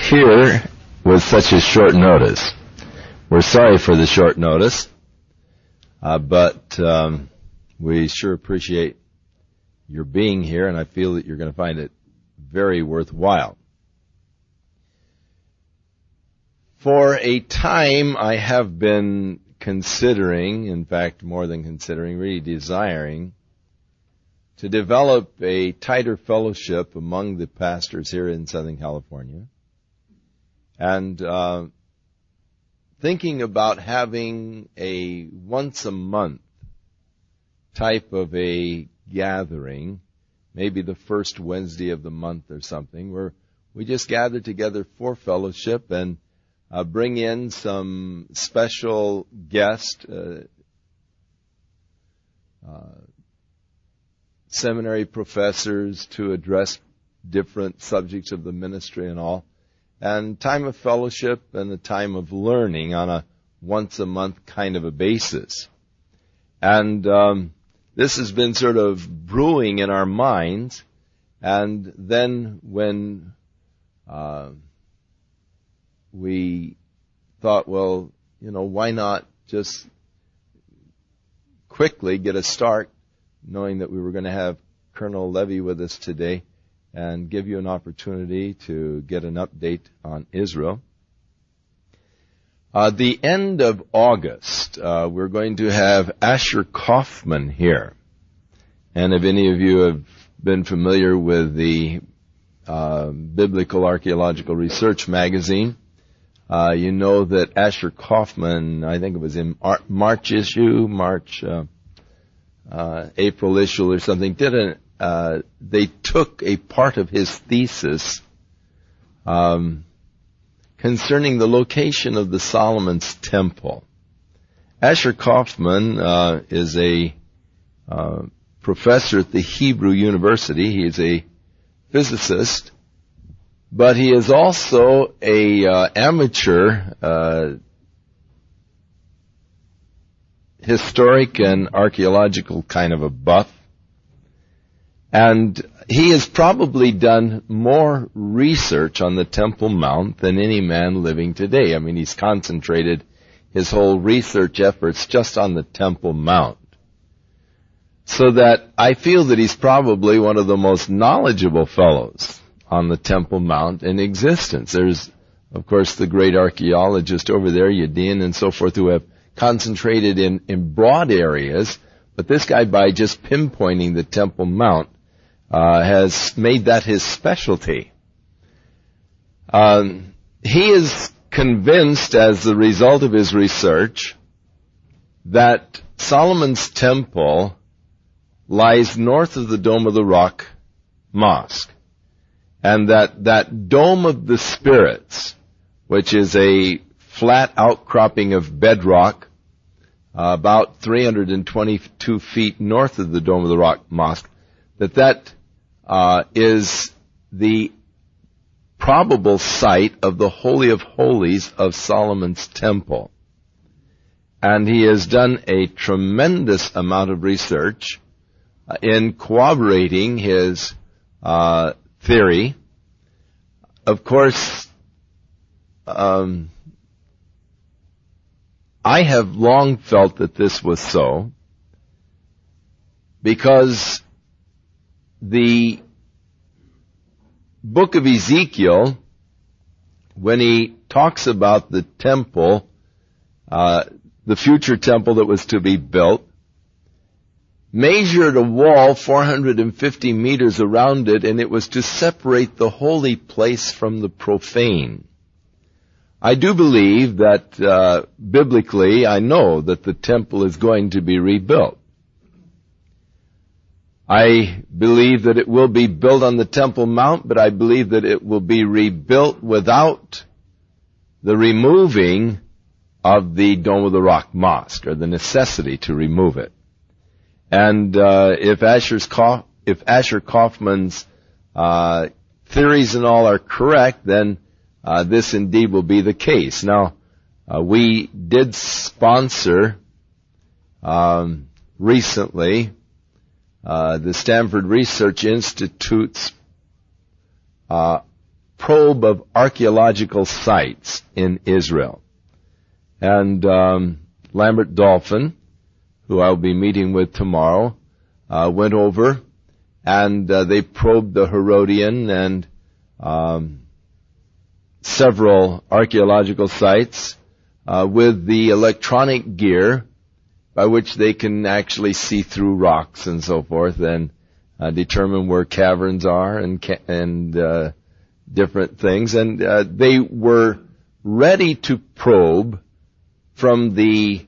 here with such a short notice. We're sorry for the short notice, but we sure appreciate your being here, and I feel that you're going to find it very worthwhile. For a time, I have been considering, in fact, more than considering, really desiring to develop a tighter fellowship among the pastors here in Southern California, and thinking about having a once-a-month type of a gathering, maybe the first Wednesday of the month or something, where we just gather together for fellowship and bring in some special guest, seminary professors to address different subjects of the ministry and all, and time of fellowship and a time of learning on a once-a-month kind of a basis. And this has been sort of brewing in our minds, and then when we thought, well, why not just quickly get a start, knowing that we were going to have Colonel Levy with us today and give you an opportunity to get an update on Israel. The end of August, we're going to have Asher Kaufman here. And if any of you have been familiar with the Biblical Archaeological Research magazine, you know that Asher Kaufman, I think it was in April issue or something, they took a part of his thesis concerning the location of the Solomon's Temple. Asher Kaufman is a professor at the Hebrew University. He is a physicist, but he is also a amateur historic and archaeological kind of a buff. And he has probably done more research on the Temple Mount than any man living today. I mean, he's concentrated his whole research efforts just on the Temple Mount. So that I feel that he's probably one of the most knowledgeable fellows on the Temple Mount in existence. There's, of course, the great archaeologist over there, Yadin and so forth, who have concentrated in broad areas, but this guy, by just pinpointing the Temple Mount, has made that his specialty. He is convinced, as the result of his research, that Solomon's Temple lies north of the Dome of the Rock Mosque, and that Dome of the Spirits, which is a flat outcropping of bedrock about 322 feet north of the Dome of the Rock Mosque, that is the probable site of the Holy of Holies of Solomon's Temple. And he has done a tremendous amount of research in corroborating his theory. Of course, I have long felt that this was so, because the book of Ezekiel, when he talks about the temple, the future temple that was to be built, measured a wall 450 meters around it, and it was to separate the holy place from the profane. I do believe that biblically, I know that the temple is going to be rebuilt. I believe that it will be built on the Temple Mount, but I believe that it will be rebuilt without the removing of the Dome of the Rock Mosque, or the necessity to remove it. And if Asher Kaufman's theories and all are correct, then this indeed will be the case. Now, we did sponsor recently the Stanford Research Institute's probe of archaeological sites in Israel. And Lambert Dolphin, who I'll be meeting with tomorrow, went over, and they probed the Herodian and several archaeological sites with the electronic gear by which they can actually see through rocks and so forth and determine where caverns are and different things. And they were ready to probe from the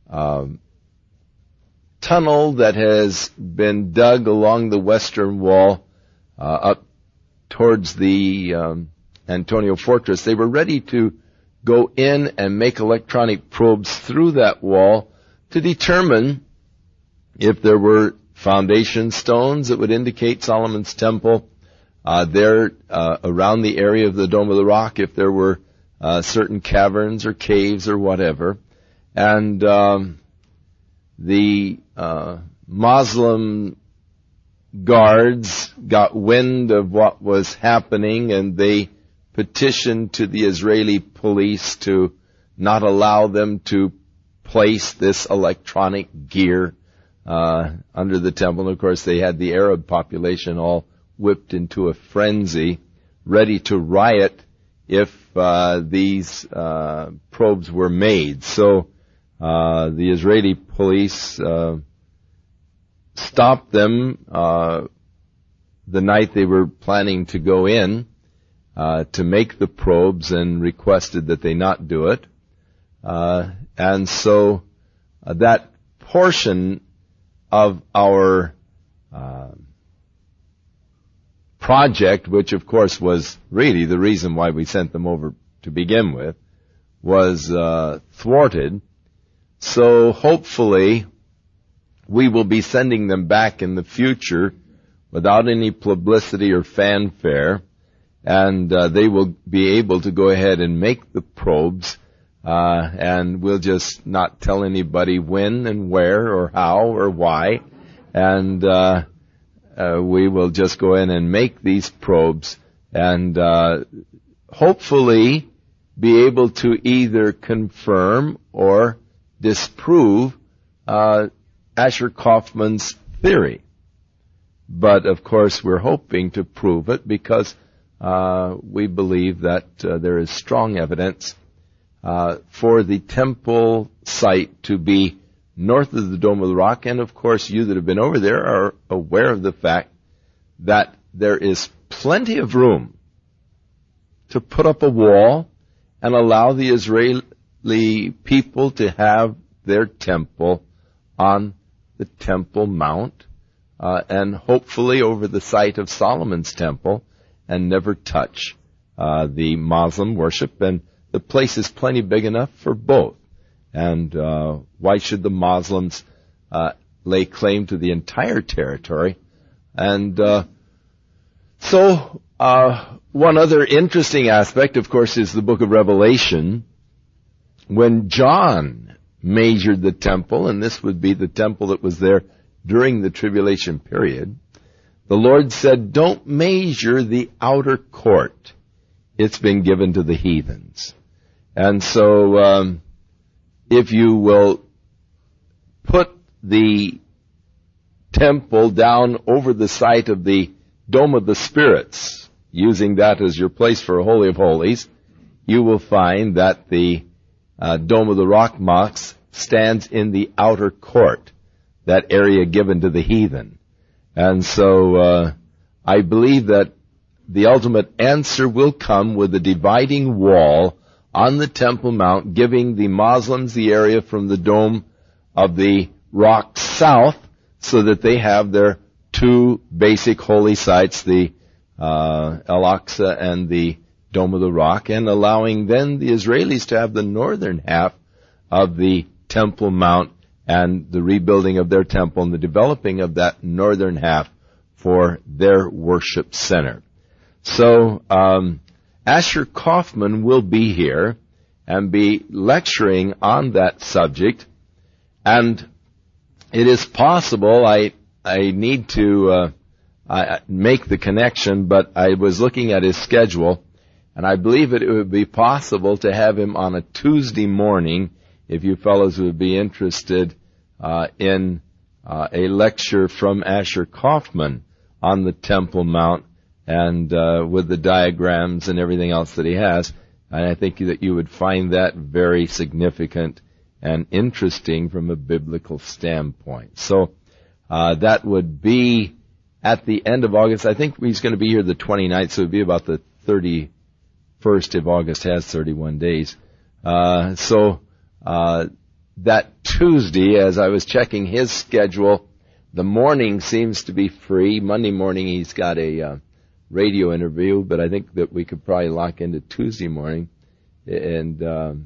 tunnel that has been dug along the western wall up towards the Antonio Fortress. They were ready to go in and make electronic probes through that wall to determine if there were foundation stones that would indicate Solomon's temple there around the area of the Dome of the Rock, if there were certain caverns or caves or whatever. And the Muslim guards got wind of what was happening, and they petitioned to the Israeli police to not allow them to place this electronic gear under the temple. And of course, they had the Arab population all whipped into a frenzy, ready to riot if these probes were made. So the Israeli police stopped them the night they were planning to go in to make the probes, and requested that they not do it. And so that portion of our project, which of course was really the reason why we sent them over to begin with, was thwarted. So hopefully we will be sending them back in the future without any publicity or fanfare, and they will be able to go ahead and make the probes, and we'll just not tell anybody when and where or how or why, and we will just go in and make these probes and hopefully be able to either confirm or disprove Asher Kaufman's theory. But of course we're hoping to prove it because we believe that there is strong evidence for the temple site to be north of the Dome of the Rock. And of course, you that have been over there are aware of the fact that there is plenty of room to put up a wall and allow the Israeli people to have their temple on the Temple Mount, and hopefully over the site of Solomon's temple, and never touch the Muslim worship. And the place is plenty big enough for both. And why should the Muslims lay claim to the entire territory? And so one other interesting aspect, of course, is the book of Revelation. When John measured the temple, and this would be the temple that was there during the tribulation period, the Lord said, don't measure the outer court. It's been given to the heathens. And so if you will put the temple down over the site of the Dome of the Spirits, using that as your place for a Holy of Holies, you will find that the Dome of the Rock Mosque stands in the outer court, that area given to the heathen. And so I believe that the ultimate answer will come with a dividing wall on the Temple Mount, giving the Muslims the area from the Dome of the Rock south, so that they have their two basic holy sites, the Al-Aqsa and the Dome of the Rock, and allowing then the Israelis to have the northern half of the Temple Mount and the rebuilding of their temple and the developing of that northern half for their worship center. So Asher Kaufman will be here and be lecturing on that subject, and it is possible, I need to make the connection, but I was looking at his schedule, And I believe it would be possible to have him on a Tuesday morning, if you fellows would be interested in a lecture from Asher Kaufman on the Temple Mount and with the diagrams and everything else that he has. And I think that you would find that very significant and interesting from a biblical standpoint. So that would be at the end of August. I think he's going to be here the 29th, so it would be about the 31st if August has 31 days. That Tuesday, as I was checking his schedule, the morning seems to be free. Monday morning he's got a radio interview, but I think that we could probably lock into Tuesday morning. And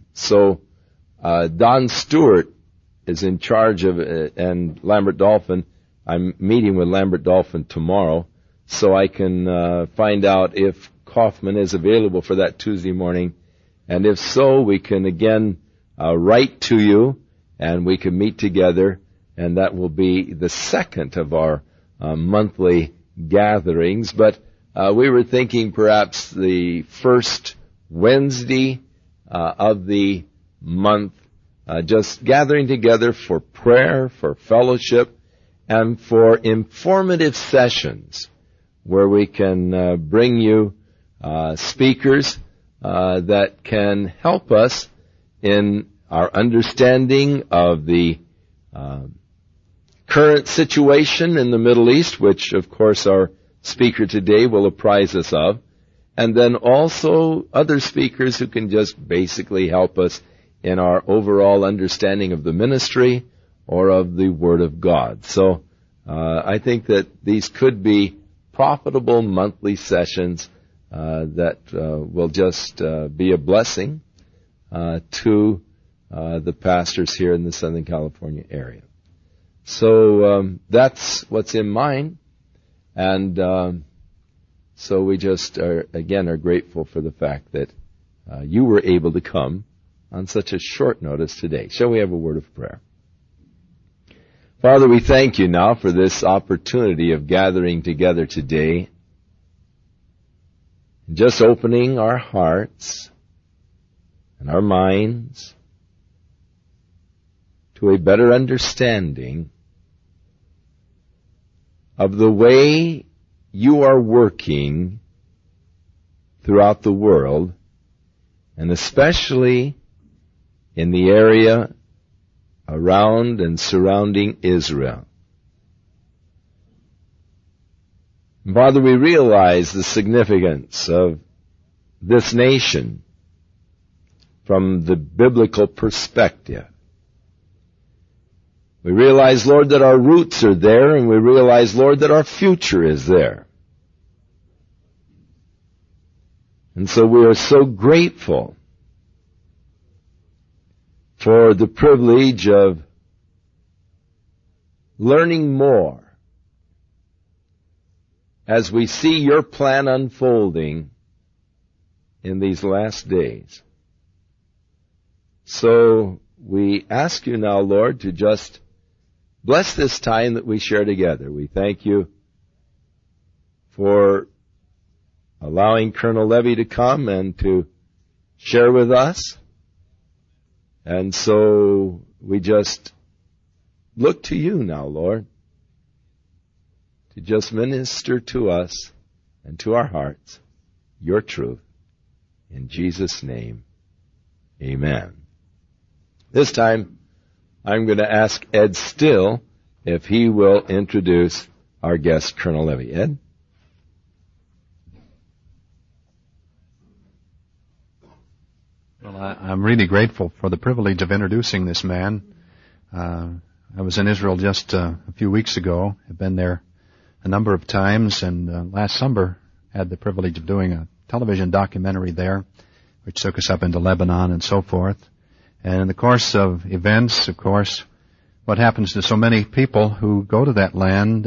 Don Stewart is in charge of it, and Lambert Dolphin. I'm meeting with Lambert Dolphin tomorrow, so I can find out if Kaufman is available for that Tuesday morning. And if so, we can again write to you, and we can meet together, and that will be the second of our monthly gatherings. But we were thinking perhaps the first Wednesday of the month, just gathering together for prayer, for fellowship, and for informative sessions where we can bring you speakers that can help us in our understanding of the current situation in the Middle East, which, of course, our speaker today will apprise us of, and then also other speakers who can just basically help us in our overall understanding of the ministry or of the Word of God. So I think that these could be profitable monthly sessions that will just be a blessing to the pastors here in the Southern California area. So that's what's in mind, and so we just are grateful for the fact that you were able to come on such a short notice today. Shall we have a word of prayer? Father, we thank you now for this opportunity of gathering together today, just opening our hearts and our minds to a better understanding of the way you are working throughout the world, and especially in the area around and surrounding Israel. Father, we realize the significance of this nation from the biblical perspective. We realize, Lord, that our roots are there, and we realize, Lord, that our future is there. And so we are so grateful for the privilege of learning more as we see your plan unfolding in these last days. So we ask you now, Lord, to just bless this time that we share together. We thank you for allowing Colonel Levy to come and to share with us. And so we just look to you now, Lord, to just minister to us and to our hearts your truth. In Jesus' name, amen. This time, I'm going to ask Ed Still if he will introduce our guest, Colonel Levy. Ed? Well, I'm really grateful for the privilege of introducing this man. I was in Israel just a few weeks ago. I've been there a number of times, and last summer had the privilege of doing a television documentary there, which took us up into Lebanon and so forth. And in the course of events, of course, what happens to so many people who go to that land,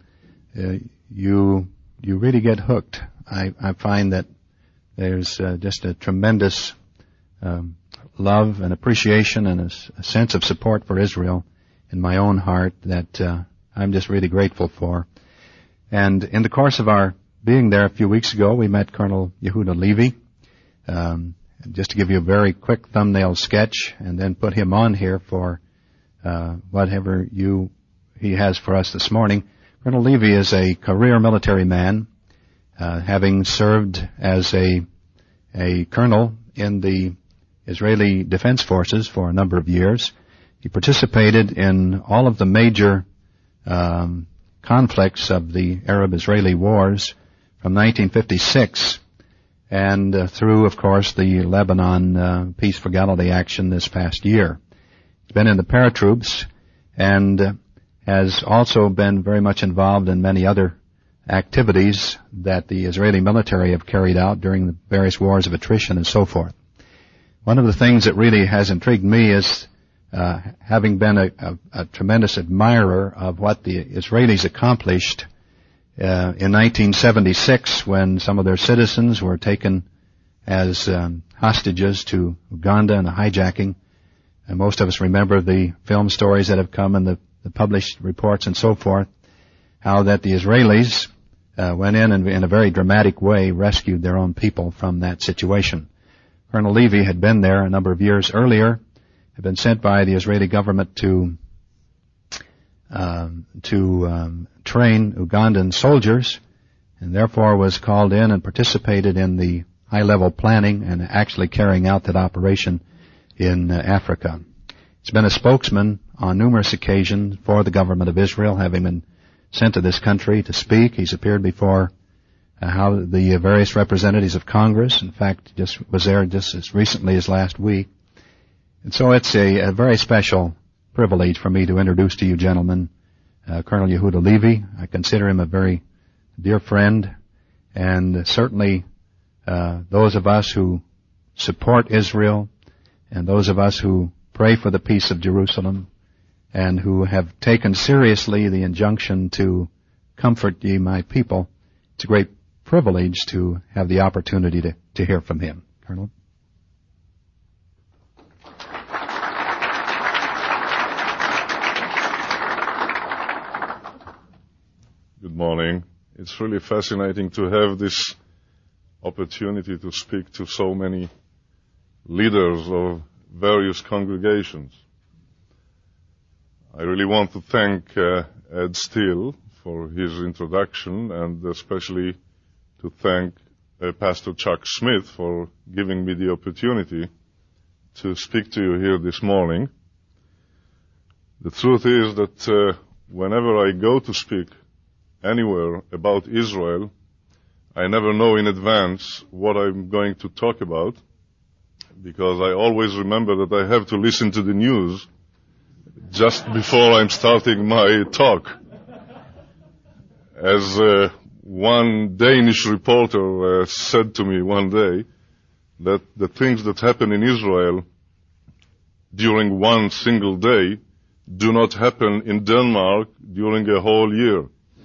you really get hooked. I find that there's just a tremendous love and appreciation and a sense of support for Israel in my own heart that I'm just really grateful for. And in the course of our being there a few weeks ago, we met Colonel Yehuda Levy, Just to give you a very quick thumbnail sketch and then put him on here for whatever he has for us this morning. Colonel Levy is a career military man, having served as a colonel in the Israeli Defense Forces for a number of years. He participated in all of the major conflicts of the Arab-Israeli wars from 1956 and through, of course, the Lebanon Peace for Galilee action this past year. He's been in the paratroops and has also been very much involved in many other activities that the Israeli military have carried out during the various wars of attrition and so forth. One of the things that really has intrigued me is having been a tremendous admirer of what the Israelis accomplished in 1976 when some of their citizens were taken as hostages to Uganda in a hijacking. And most of us remember the film stories that have come and the published reports and so forth, how that the Israelis went in and in a very dramatic way rescued their own people from that situation. Colonel Levy had been there a number of years earlier, had been sent by the Israeli government to train Ugandan soldiers, and therefore was called in and participated in the high-level planning and actually carrying out that operation in Africa. He's been a spokesman on numerous occasions for the government of Israel, having been sent to this country to speak. He's appeared before the various representatives of Congress. In fact, was there just as recently as last week. And so it's a very special privilege for me to introduce to you, gentlemen, Colonel Yehuda Levy. I consider him a very dear friend, and certainly those of us who support Israel and those of us who pray for the peace of Jerusalem and who have taken seriously the injunction to comfort ye my people, it's a great privilege to have the opportunity to hear from him. Colonel? Good morning. It's really fascinating to have this opportunity to speak to so many leaders of various congregations. I really want to thank Ed Steele for his introduction, and especially to thank Pastor Chuck Smith for giving me the opportunity to speak to you here this morning. The truth is that whenever I go to speak anywhere about Israel, I never know in advance what I'm going to talk about, because I always remember that I have to listen to the news just before I'm starting my talk. As one Danish reporter said to me one day, that the things that happen in Israel during one single day do not happen in Denmark during a whole year.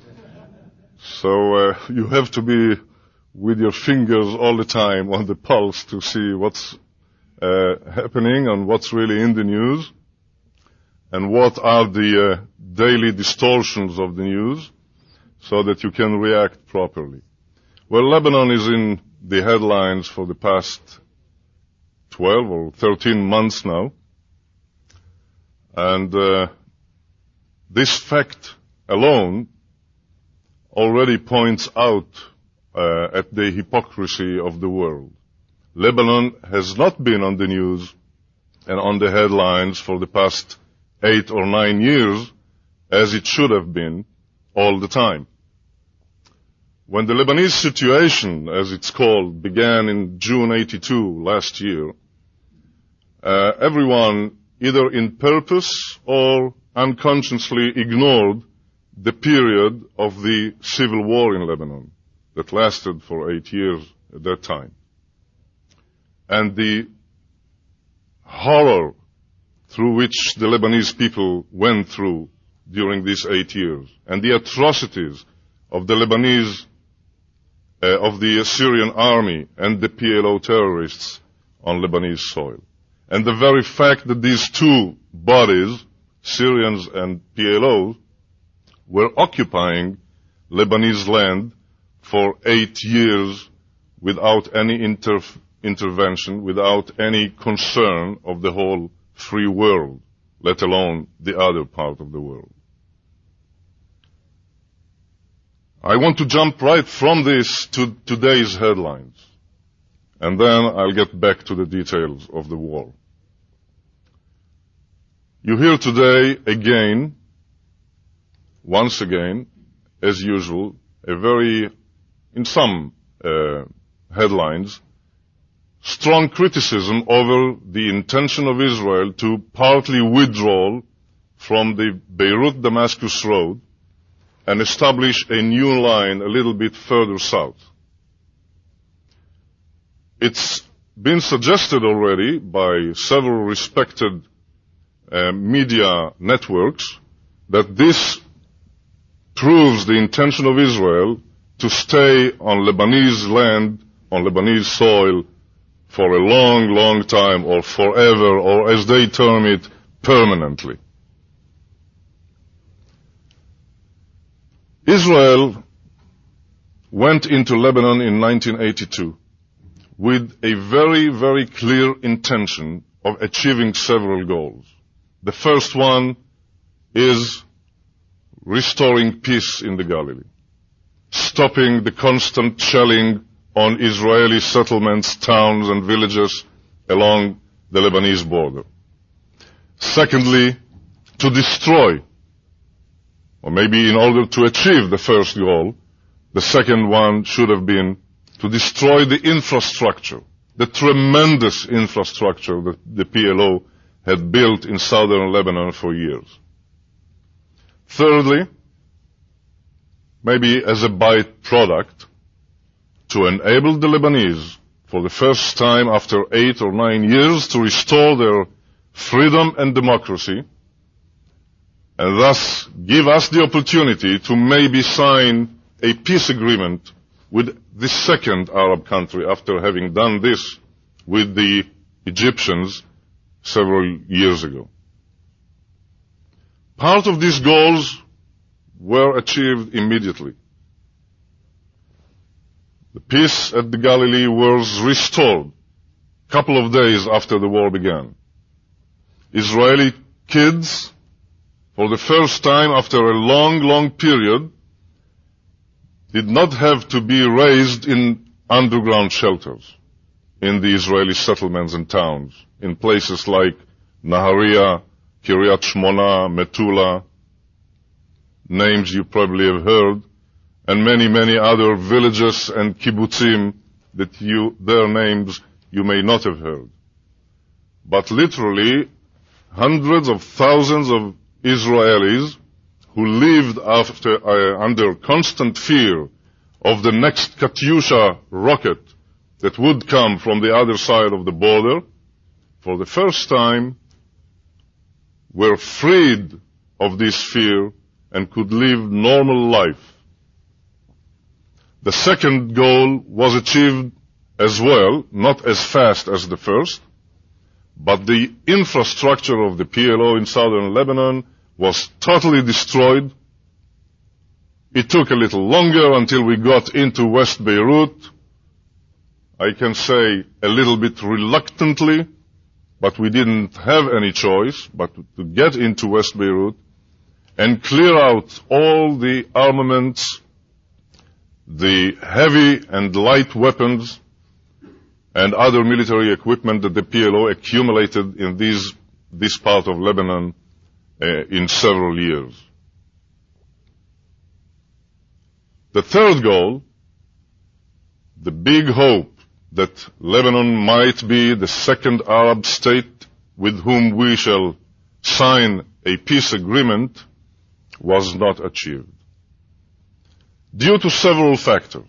So you have to be with your fingers all the time on the pulse to see what's happening and what's really in the news and what are the daily distortions of the news so that you can react properly. Well, Lebanon is in the headlines for the past 12 or 13 months now. And this fact alone already points out at the hypocrisy of the world. Lebanon has not been on the news and on the headlines for the past 8 or 9 years as it should have been all the time. When the Lebanese situation, as it's called, began in June 82 last year, everyone either in purpose or unconsciously ignored the period of the civil war in Lebanon that lasted for 8 years at that time. And the horror through which the Lebanese people went through during these 8 years, and the atrocities of the Lebanese, of the Assyrian army and the PLO terrorists on Lebanese soil. And the very fact that these two bodies, Syrians and PLO, were occupying Lebanese land for 8 years without any intervention without any concern of the whole free world, let alone the other part of the world. I want to jump right from this to today's headlines, and then I'll get back to the details of the war. You hear today again, once again, as usual, in some headlines, strong criticism over the intention of Israel to partly withdraw from the Beirut-Damascus road and establish a new line a little bit further south. It's been suggested already by several respected media networks that this proves the intention of Israel to stay on Lebanese land, on Lebanese soil, for a long, long time, or forever, or as they term it, permanently. Israel went into Lebanon in 1982 with a very, very clear intention of achieving several goals. The first one is restoring peace in the Galilee, stopping the constant shelling on Israeli settlements, towns, and villages along the Lebanese border. Secondly, to destroy, or maybe in order to achieve the first goal, the second one should have been to destroy the infrastructure, the tremendous infrastructure that the PLO had built in southern Lebanon for years. Thirdly, maybe as a byproduct, to enable the Lebanese, for the first time after 8 or 9 years, to restore their freedom and democracy, and thus give us the opportunity to maybe sign a peace agreement with the second Arab country after having done this with the Egyptians several years ago. Part of these goals were achieved immediately. The peace at the Galilee was restored a couple of days after the war began. Israeli kids, for the first time after a long, long period, did not have to be raised in underground shelters in the Israeli settlements and towns, in places like Nahariya, Kiryat Shmona, Metula, names you probably have heard, and many, many other villages and kibbutzim that their names you may not have heard. But literally, hundreds of thousands of Israelis who lived under constant fear of the next Katyusha rocket that would come from the other side of the border, for the first time were freed of this fear and could live normal life. The second goal was achieved as well, not as fast as the first, but the infrastructure of the PLO in southern Lebanon was totally destroyed. It took a little longer until we got into West Beirut. I can say a little bit reluctantly, but we didn't have any choice but to get into West Beirut and clear out all the armaments, the heavy and light weapons, and other military equipment that the PLO accumulated in this part of Lebanon in several years. The third goal, the big hope that Lebanon might be the second Arab state with whom we shall sign a peace agreement, was not achieved, due to several factors.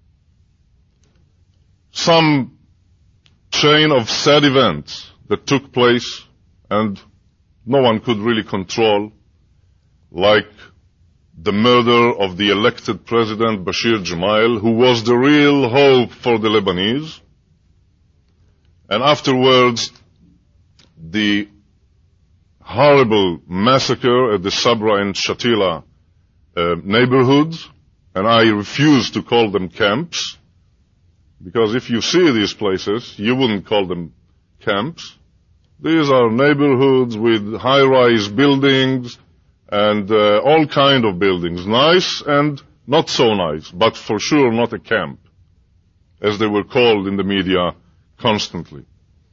Some chain of sad events that took place and no one could really control, like the murder of the elected president Bashir Gemayel, who was the real hope for the Lebanese, and afterwards the horrible massacre at the Sabra and Shatila neighborhoods, and I refuse to call them camps, Because if you see these places, you wouldn't call them camps. These are neighborhoods with high-rise buildings and all kind of buildings, nice and not so nice, but for sure not a camp, as they were called in the media constantly.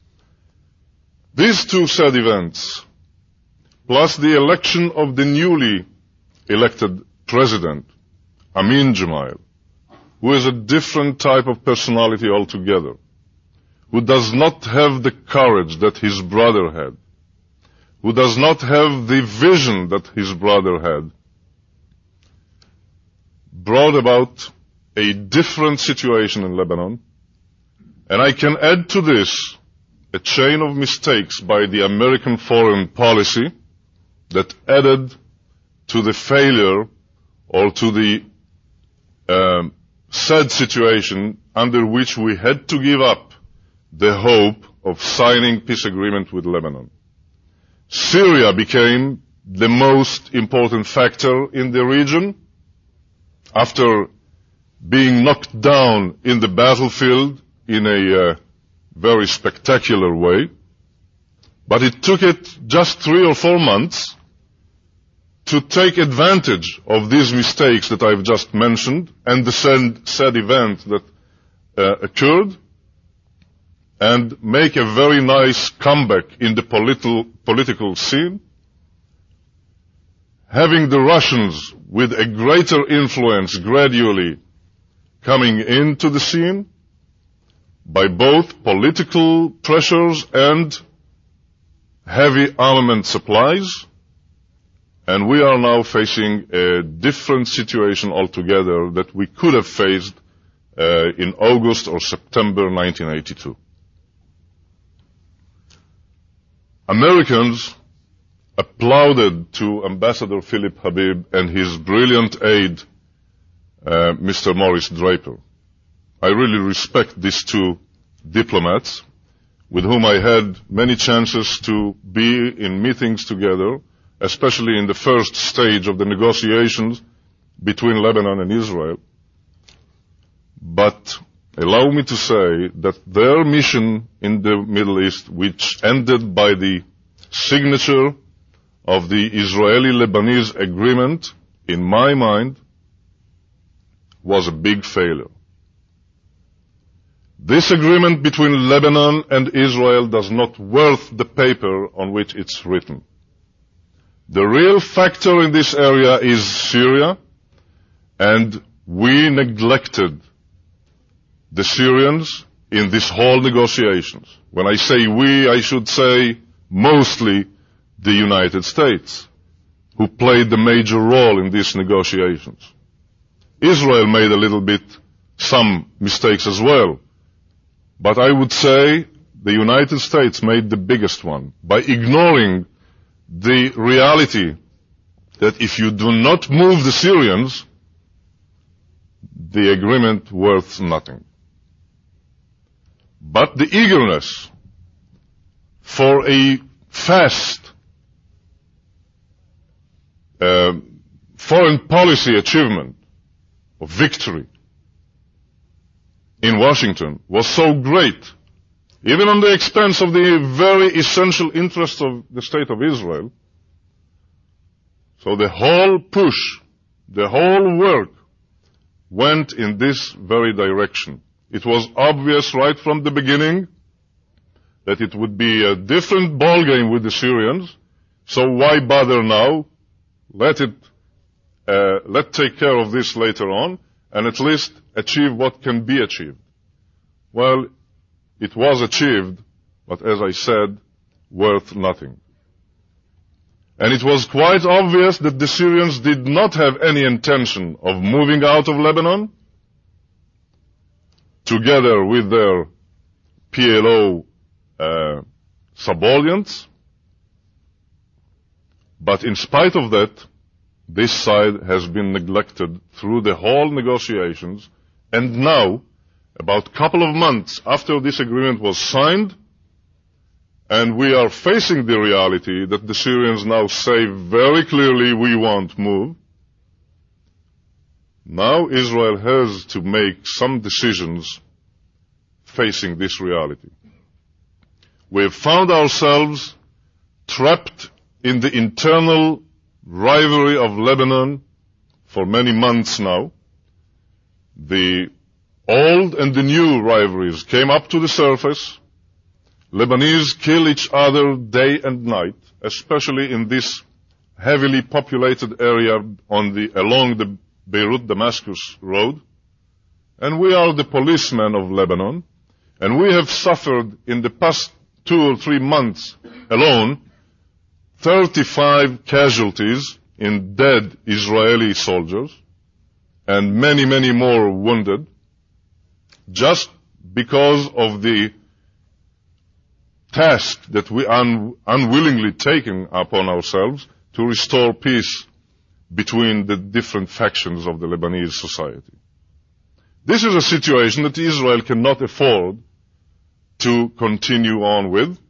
These two sad events, plus the election of the newly elected president, Amin Gemayel, who is a different type of personality altogether, who does not have the courage that his brother had, who does not have the vision that his brother had, brought about a different situation in Lebanon. And I can add to this a chain of mistakes by the American foreign policy that added to the failure or to the sad situation under which we had to give up the hope of signing peace agreement with Lebanon. Syria became the most important factor in the region after being knocked down in the battlefield in a very spectacular way. But it took it just 3 or 4 months to take advantage of these mistakes that I've just mentioned and the sad event that occurred, and make a very nice comeback in the political scene, having the Russians with a greater influence gradually coming into the scene by both political pressures and heavy armament supplies. And we are now facing a different situation altogether that we could have faced in August or September 1982. Americans applauded to Ambassador Philip Habib and his brilliant aide, Mr. Morris Draper. I really respect these two diplomats with whom I had many chances to be in meetings together, especially in the first stage of the negotiations between Lebanon and Israel. But allow me to say that their mission in the Middle East, which ended by the signature of the Israeli-Lebanese agreement, in my mind, was a big failure. This agreement between Lebanon and Israel does not worth the paper on which it's written. The real factor in this area is Syria, and we neglected the Syrians in this whole negotiations. When I say we, I should say mostly the United States, who played the major role in these negotiations. Israel made a little bit some mistakes as well, but I would say the United States made the biggest one by ignoring the reality that if you do not move the Syrians, the agreement worth nothing. But the eagerness for a fast foreign policy achievement of victory in Washington was so great, even on the expense of the very essential interests of the State of Israel. So the whole push, the whole work went in this very direction. It was obvious right from the beginning that it would be a different ballgame with the Syrians, so why bother now? Let's take care of this later on, and at least achieve what can be achieved. Well, it was achieved, but as I said, worth nothing. And it was quite obvious that the Syrians did not have any intention of moving out of Lebanon, together with their PLO subordinates. But in spite of that, this side has been neglected through the whole negotiations, and now, about a couple of months after this agreement was signed, and we are facing the reality that the Syrians now say very clearly, we won't move. Now Israel has to make some decisions facing this reality. We have found ourselves trapped in the internal rivalry of Lebanon for many months now. The old and the new rivalries came up to the surface. Lebanese kill each other day and night, especially in this heavily populated area along the Beirut-Damascus road. And we are the policemen of Lebanon, and we have suffered in the past 2 or 3 months alone 35 casualties in dead Israeli soldiers and many, many more wounded, just because of the task that we unwillingly taken upon ourselves to restore peace between the different factions of the Lebanese society. This is a situation that Israel cannot afford to continue on with.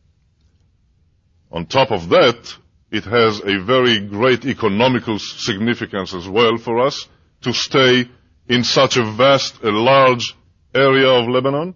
On top of that, it has a very great economical significance as well for us to stay in such a large area of Lebanon.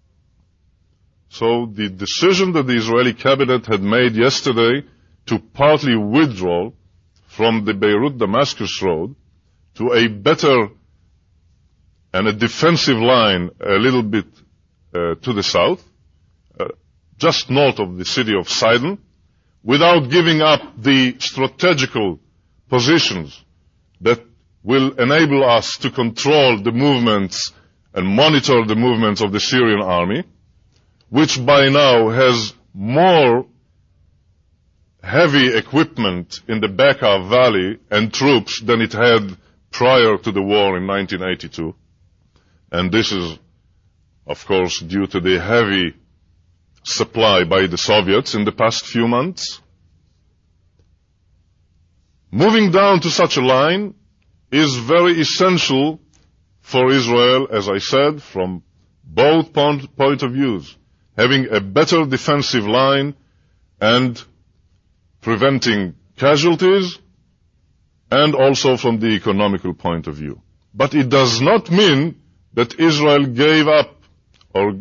So the decision that the Israeli cabinet had made yesterday to partly withdraw from the Beirut-Damascus road to a better and a defensive line a little bit to the south, just north of the city of Sidon, without giving up the strategical positions that will enable us to control the movements and monitor the movements of the Syrian army, which by now has more heavy equipment in the Bekaa Valley and troops than it had prior to the war in 1982. And this is, of course, due to the heavy supply by the Soviets in the past few months. Moving down to such a line is very essential for Israel, as I said, from both point of views. Having a better defensive line and preventing casualties, and also from the economical point of view. But it does not mean that Israel gave up or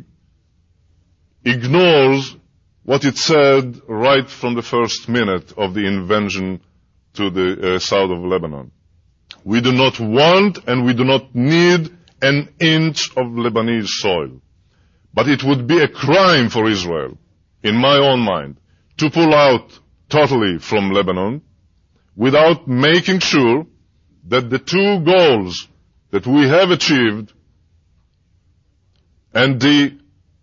ignores what it said right from the first minute of the invasion to the south of Lebanon. We do not want and we do not need an inch of Lebanese soil. But it would be a crime for Israel, in my own mind, to pull out totally from Lebanon without making sure that the two goals that we have achieved and the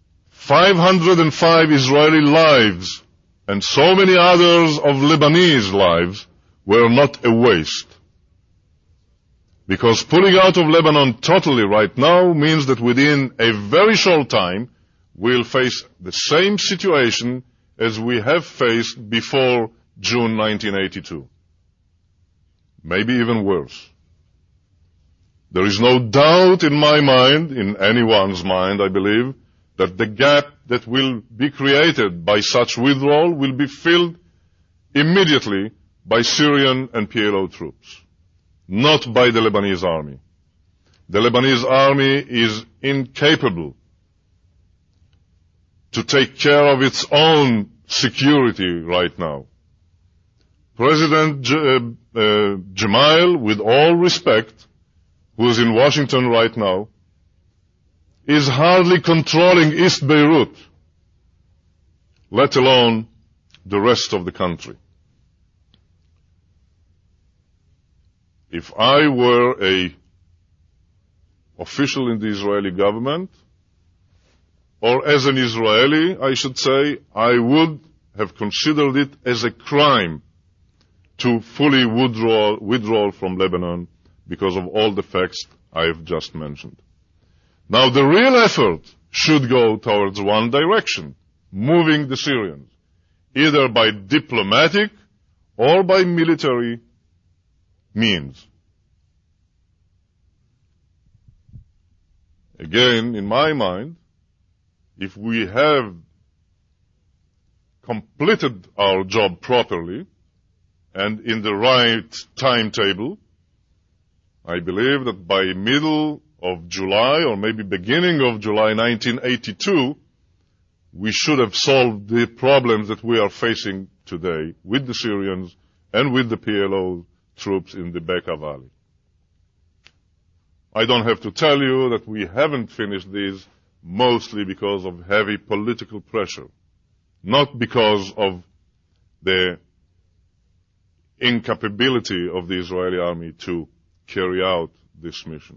505 Israeli lives and so many others of Lebanese lives were not a waste. Because pulling out of Lebanon totally right now means that within a very short time we'll face the same situation as we have faced before June 1982. Maybe even worse. There is no doubt in my mind, in anyone's mind, I believe, that the gap that will be created by such withdrawal will be filled immediately by Syrian and PLO troops, not by the Lebanese army. The Lebanese army is incapable to take care of its own security right now. President Gemayel, with all respect, who is in Washington right now, is hardly controlling East Beirut, let alone the rest of the country. If I were an official in the Israeli government, or as an Israeli, I should say, I would have considered it as a crime to fully withdraw from Lebanon because of all the facts I have just mentioned. Now, the real effort should go towards one direction, moving the Syrians, either by diplomatic or by military means. Again, in my mind, if we have completed our job properly and in the right timetable, I believe that by middle of July, or maybe beginning of July 1982, we should have solved the problems that we are facing today with the Syrians and with the PLO troops in the Bekaa Valley. I don't have to tell you that we haven't finished these mostly because of heavy political pressure, not because of the incapability of the Israeli army to carry out this mission.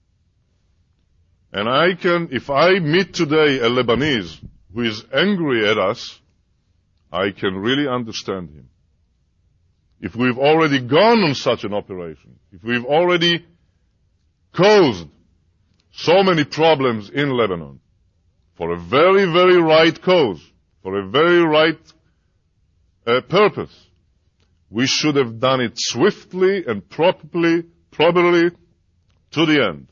And if I meet today a Lebanese who is angry at us, I can really understand him. If we've already gone on such an operation, if we've already caused so many problems in Lebanon for a very, very right cause, for a very right purpose, we should have done it swiftly and properly to the end.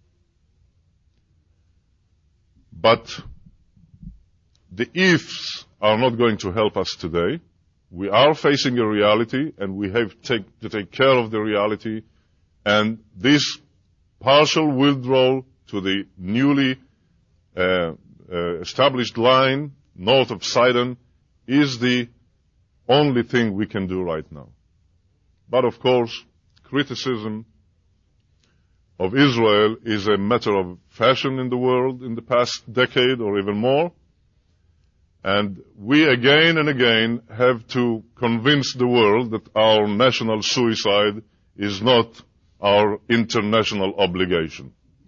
But the ifs are not going to help us today. We are facing a reality, and we have to take care of the reality. And this partial withdrawal to the newly established line north of Sidon is the only thing we can do right now. But of course, criticism of Israel is a matter of fashion in the world in the past decade or even more. And we again and again have to convince the world that our national suicide is not our international obligation.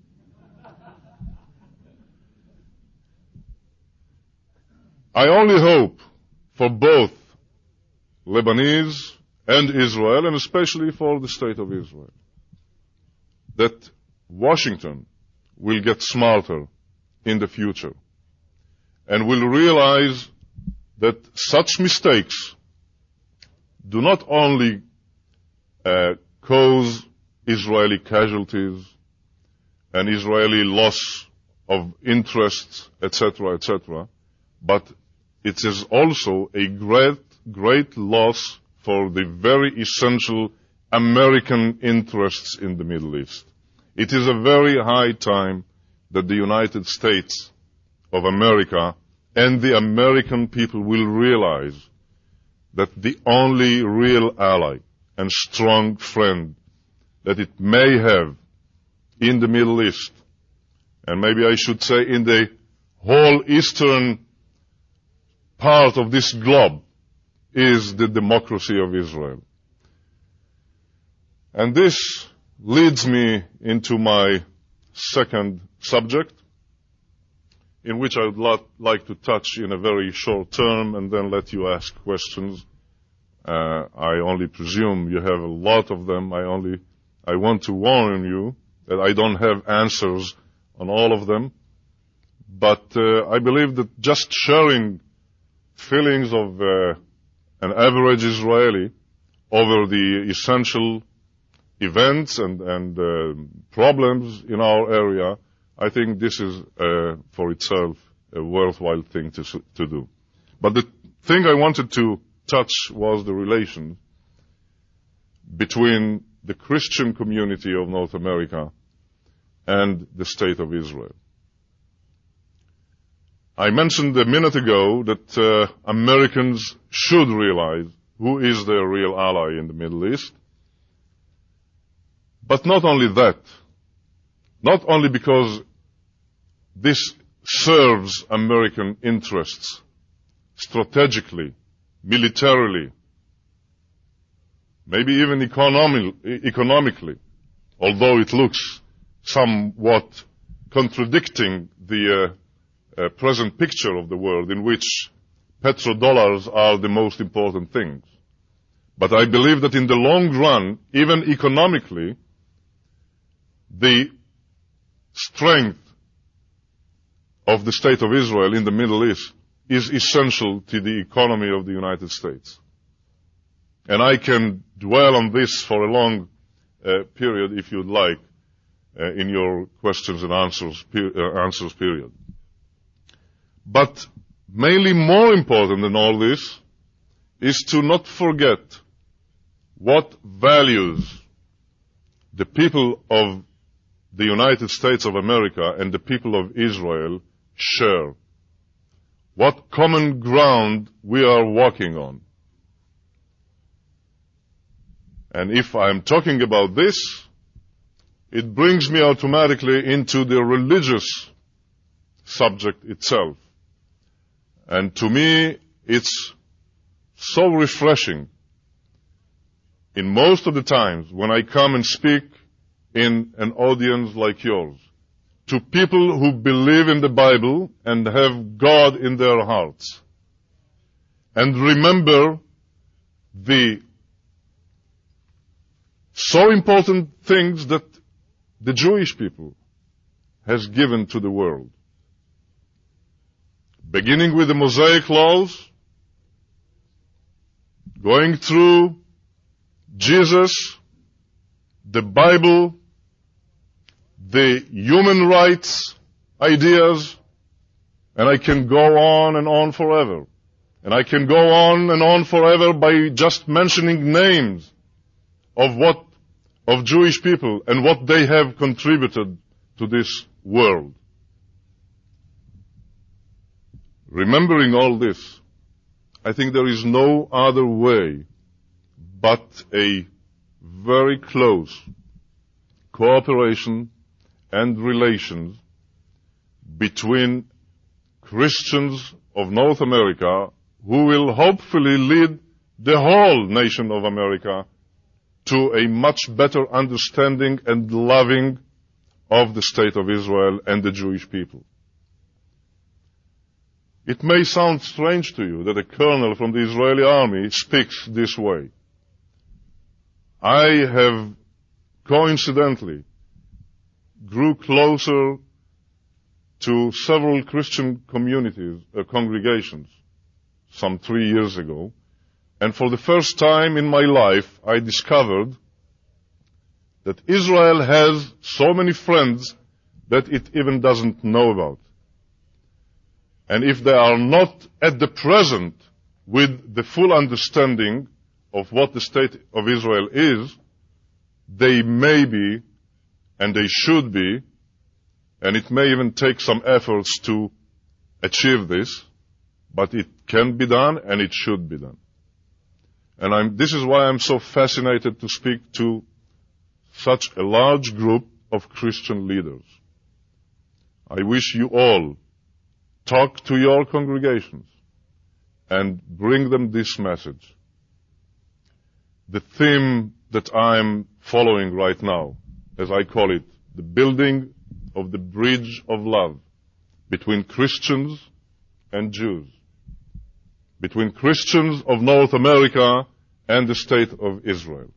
I only hope for both Lebanese and Israel, and especially for the State of Israel, that Washington will get smarter in the future and will realize that such mistakes do not only cause Israeli casualties and Israeli loss of interests, etc., but it is also a great loss for the very essential American interests in the Middle East. It is a very high time that the United States of America and the American people will realize that the only real ally and strong friend that it may have in the Middle East, and maybe I should say in the whole eastern part of this globe, is the democracy of Israel. And this leads me into my second subject, in which I would like to touch in a very short term and then let you ask questions. I only presume you have a lot of them. I want to warn you that I don't have answers on all of them. But I believe that just sharing feelings of an average Israeli over the essential events and problems in our area, I think this is for itself a worthwhile thing to do. But the thing I wanted to touch was the relation between the Christian community of North America and the State of Israel. I mentioned a minute ago that Americans should realize who is their real ally in the Middle East. But not only that, not only because this serves American interests strategically, militarily, maybe even economically, although it looks somewhat contradicting the present picture of the world in which petrodollars are the most important things. But I believe that in the long run, even economically, the strength of the State of Israel in the Middle East is essential to the economy of the United States. And I can dwell on this for a long period, if you'd like, in your questions and answers period. But mainly more important than all this is to not forget what values the people of the United States of America and the people of Israel share. What common ground we are walking on. And if I'm talking about this, it brings me automatically into the religious subject itself. And to me, it's so refreshing. In most of the times when I come and speak in an audience like yours, to people who believe in the Bible and have God in their hearts, and remember the so important things that the Jewish people has given to the world. Beginning with the Mosaic laws, going through Jesus, the Bible, the human rights ideas, and I can go on and on forever. And I can go on and on forever by just mentioning names of Jewish people and what they have contributed to this world. Remembering all this, I think there is no other way but a very close cooperation and relations between Christians of North America, who will hopefully lead the whole nation of America to a much better understanding and loving of the State of Israel and the Jewish people. It may sound strange to you that a colonel from the Israeli army speaks this way. I have coincidentally grew closer to several Christian communities, congregations, some 3 years ago, and for the first time in my life, I discovered that Israel has so many friends that it even doesn't know about. And if they are not at the present with the full understanding of what the State of Israel is, they may be, and they should be, and it may even take some efforts to achieve this, but it can be done and it should be done. And this is why I'm so fascinated to speak to such a large group of Christian leaders. I wish you all talk to your congregations and bring them this message. The theme that I'm following right now, as I call it, the building of the bridge of love between Christians and Jews, between Christians of North America and the State of Israel.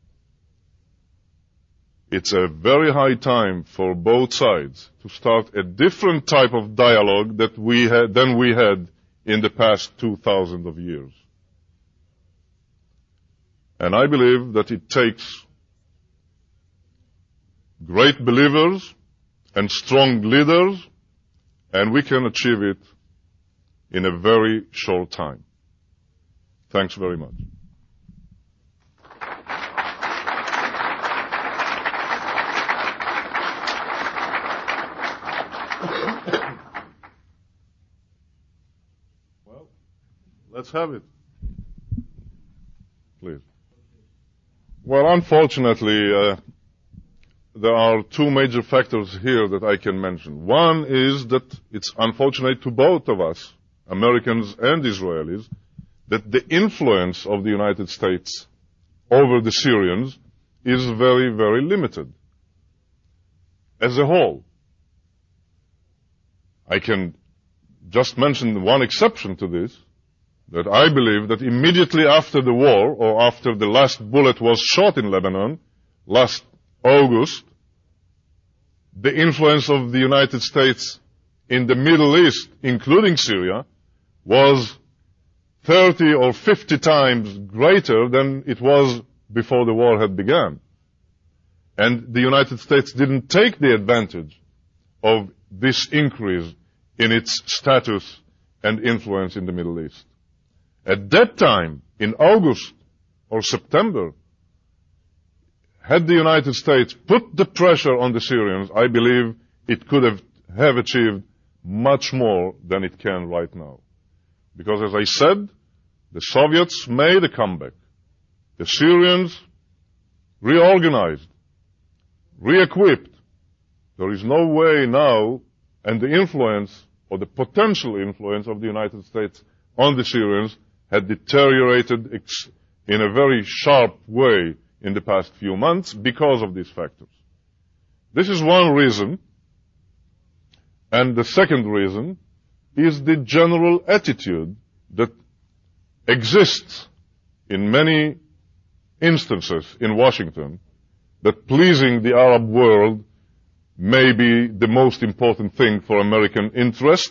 It's a very high time for both sides to start a different type of dialogue than we had in the past 2,000 of years. And I believe that it takes great believers and strong leaders, and we can achieve it in a very short time. Thanks very much. Well, let's have it. Please. Well, unfortunately, there are two major factors here that I can mention. One is that it's unfortunate to both of us, Americans and Israelis, that the influence of the United States over the Syrians is very, very limited. As a whole. I can just mention one exception to this, that I believe that immediately after the war, or after the last bullet was shot in Lebanon, last August, the influence of the United States in the Middle East, including Syria, was 30 or 50 times greater than it was before the war had begun. And the United States didn't take the advantage of this increase in its status and influence in the Middle East. At that time, in August or September, had the United States put the pressure on the Syrians, I believe it could have achieved much more than it can right now. Because as I said, the Soviets made a comeback. The Syrians reorganized, re-equipped. There is no way now, and the influence or the potential influence of the United States on the Syrians had deteriorated in a very sharp way in the past few months because of these factors. This is one reason. And the second reason is the general attitude that exists in many instances in Washington that pleasing the Arab world may be the most important thing for American interest,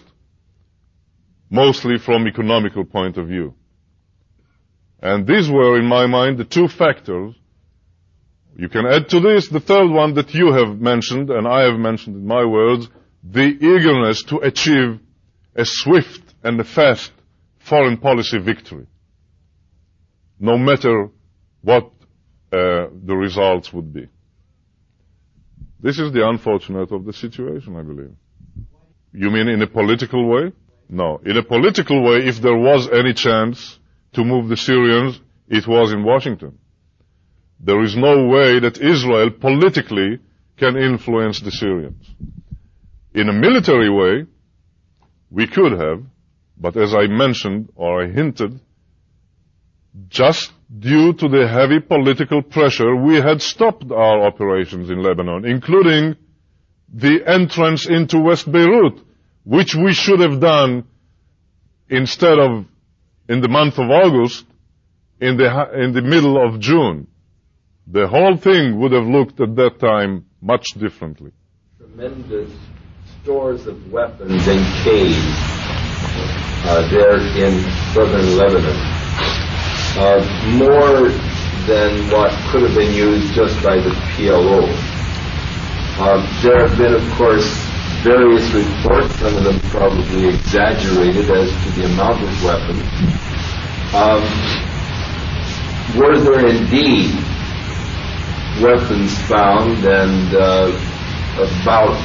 mostly from economical point of view. And these were, in my mind, the two factors. You can add to this the third one that you have mentioned, and I have mentioned in my words, the eagerness to achieve a swift and a fast foreign policy victory, no matter what the results would be. This is the unfortunate of the situation, I believe. You mean in a political way? No. In a political way, if there was any chance to move the Syrians, it was in Washington. There is no way that Israel politically can influence the Syrians. In a military way, we could have, but as I mentioned, or I hinted, just due to the heavy political pressure, we had stopped our operations in Lebanon, including the entrance into West Beirut, which we should have done instead of in the month of August, in the middle of June. The whole thing would have looked at that time much differently. Tremendous stores of weapons and caves there in southern Lebanon, more than what could have been used just by the PLO. There have been, of course, various reports, some of them probably exaggerated as to the amount of weapons. Were there indeed weapons found, and about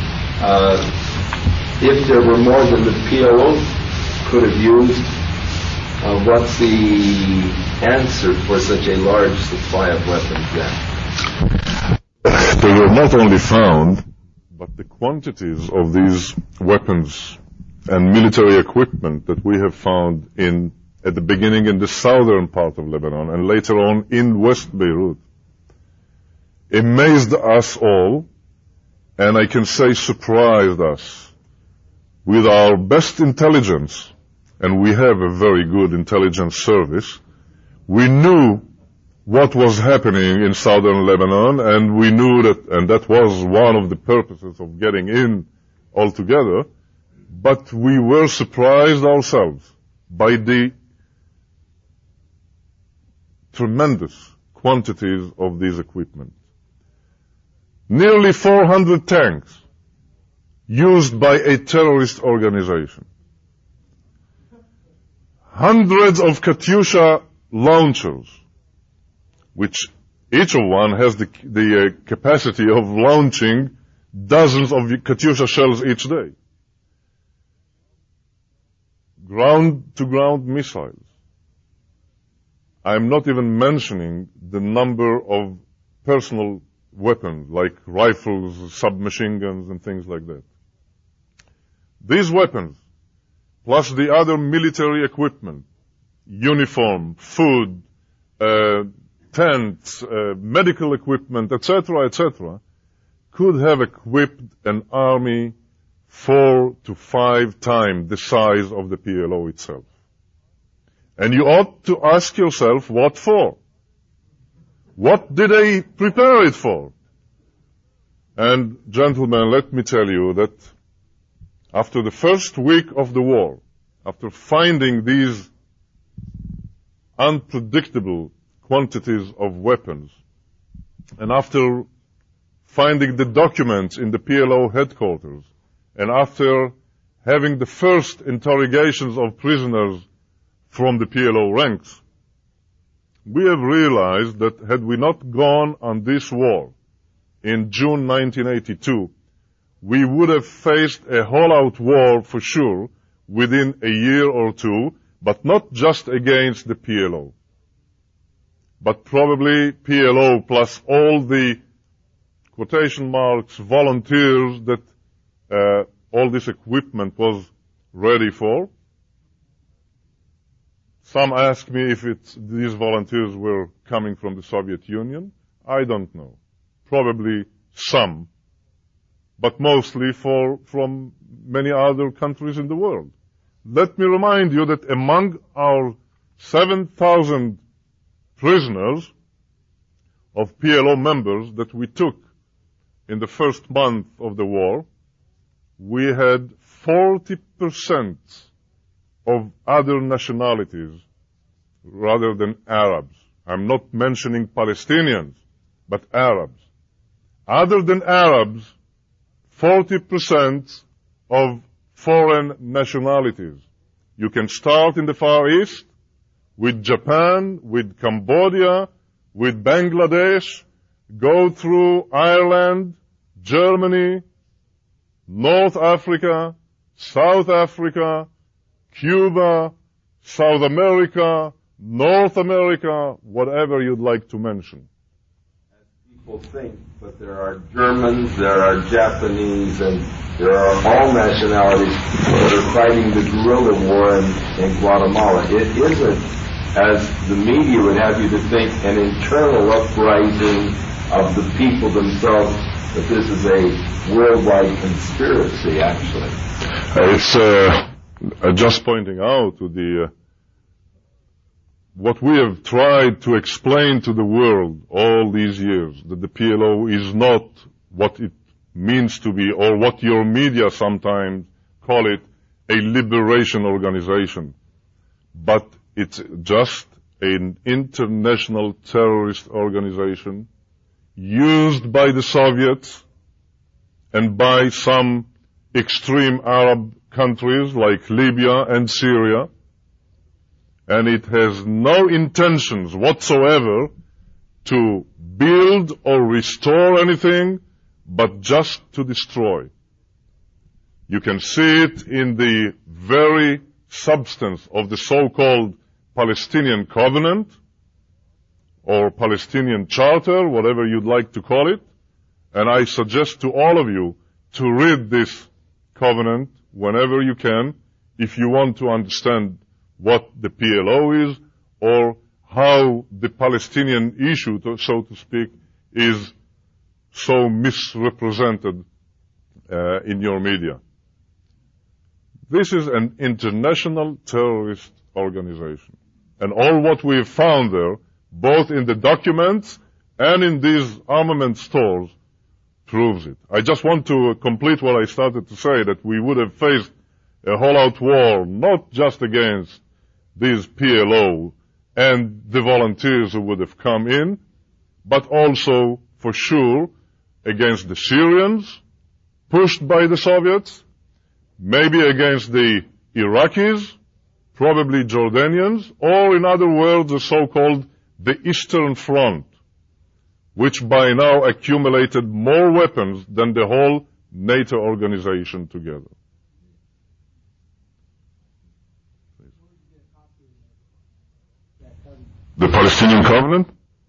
if there were more than the PLO could have used, what's the answer for such a large supply of weapons then? They were not only found, but the quantities of these weapons and military equipment that we have found at the beginning in the southern part of Lebanon and later on in West Beirut amazed us all, and I can say surprised us. With our best intelligence, and we have a very good intelligence service, we knew what was happening in southern Lebanon, and we knew that, and that was one of the purposes of getting in altogether, but we were surprised ourselves by the tremendous quantities of these equipment. Nearly 400 tanks used by a terrorist organization. Hundreds of Katyusha launchers, which each of one has the capacity of launching dozens of Katyusha shells each day. Ground-to-ground missiles. I'm not even mentioning the number of personal weapons like rifles, submachine guns, and things like that. These weapons, plus the other military equipment, uniform, food, tents, medical equipment, etc., etc., could have equipped an army 4 to 5 times the size of the PLO itself. And you ought to ask yourself, what for? What did they prepare it for? And gentlemen, let me tell you that after the first week of the war, after finding these unpredictable quantities of weapons, and after finding the documents in the PLO headquarters, and after having the first interrogations of prisoners from the PLO ranks, we have realized that had we not gone on this war in June 1982, we would have faced a all-out war for sure within a year or two, but not just against the PLO, but probably PLO plus all the quotation marks volunteers that all this equipment was ready for. Some ask me if these volunteers were coming from the Soviet Union. I don't know. Probably some, but mostly from many other countries in the world. Let me remind you that among our 7,000 prisoners of PLO members that we took in the first month of the war, we had 40% of other nationalities rather than Arabs. I'm not mentioning Palestinians, but Arabs. Other than Arabs, 40% of foreign nationalities. You can start in the Far East with Japan, with Cambodia, with Bangladesh, go through Ireland, Germany, North Africa, South Africa, Cuba, South America, North America, whatever you'd like to mention. People think, but there are Germans, there are Japanese, and there are all nationalities that are fighting the guerrilla war in Guatemala. It isn't, as the media would have you to think, an internal uprising of the people themselves, but this is a worldwide conspiracy, actually. It's just pointing out to the what we have tried to explain to the world all these years, that the PLO is not what it means to be, or what your media sometimes call it, a liberation organization. But it's just an international terrorist organization used by the Soviets and by some extreme Arab countries like Libya and Syria. And it has no intentions whatsoever to build or restore anything, but just to destroy. You can see it in the very substance of the so-called Palestinian Covenant, or Palestinian Charter, whatever you'd like to call it. And I suggest to all of you to read this covenant whenever you can, if you want to understand what the PLO is, or how the Palestinian issue, so to speak, is so misrepresented in your media. This is an international terrorist organization. And all what we've found there, both in the documents and in these armament stores, proves it. I just want to complete what I started to say, that we would have faced a all-out war, not just against these PLO and the volunteers who would have come in, but also, for sure, against the Syrians, pushed by the Soviets, maybe against the Iraqis, probably Jordanians, or in other words, the so-called the Eastern Front, which by now accumulated more weapons than the whole NATO organization together. The Palestinian Covenant?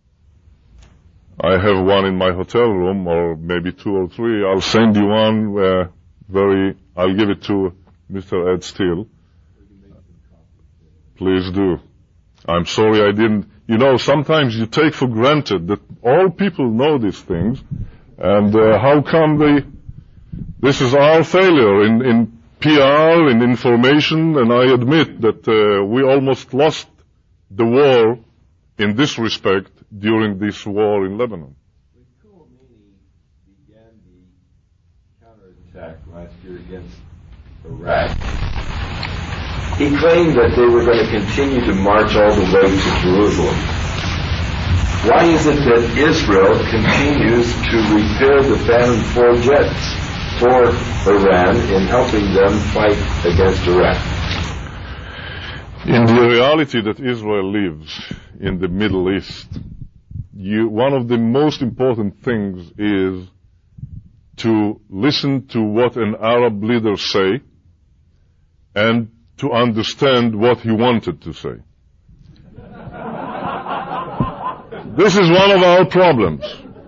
I have one in my hotel room, or maybe two or three. I'll send you one I'll give it to Mr. Ed Steele. Please do. I'm sorry I didn't. You know, sometimes you take for granted that all people know these things, and how come this is our failure in PR, in information, and I admit that we almost lost the war in this respect during this war in Lebanon. When Khomeini began the counterattack last year against Iraq, he claimed that they were going to continue to march all the way to Jerusalem. Why is it that Israel continues to repair the Phantom IV jets for Iran in helping them fight against Iraq? In the reality that Israel lives in the Middle East, one of the most important things is to listen to what an Arab leader say and to understand what he wanted to say. This is one of our problems.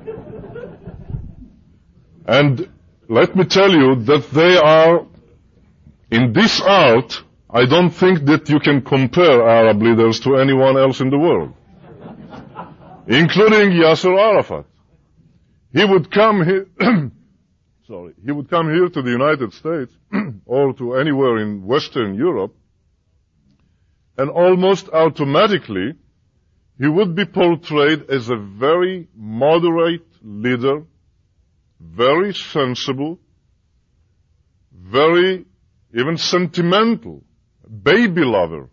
And let me tell you that they are, in this art, I don't think that you can compare Arab leaders to anyone else in the world, including Yasser Arafat. He would come here, he would come here to the United States or to anywhere in Western Europe, and almost automatically he would be portrayed as a very moderate leader, very sensible, very even sentimental, baby lover,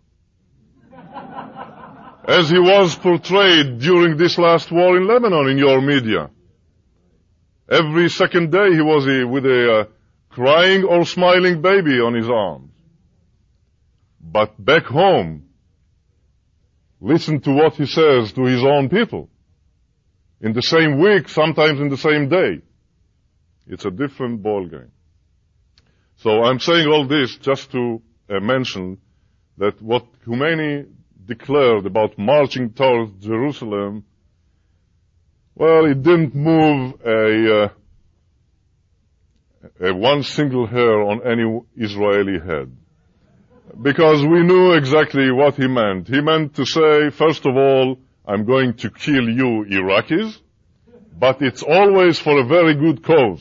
as he was portrayed during this last war in Lebanon in your media. Every second day he was with a crying or smiling baby on his arms. But back home, listen to what he says to his own people. In the same week, sometimes in the same day. It's a different ballgame. So I'm saying all this just to mention that what Khomeini declared about marching towards Jerusalem, well, it didn't move a one single hair on any Israeli head. Because we knew exactly what he meant. He meant to say, first of all, I'm going to kill you Iraqis, but it's always for a very good cause.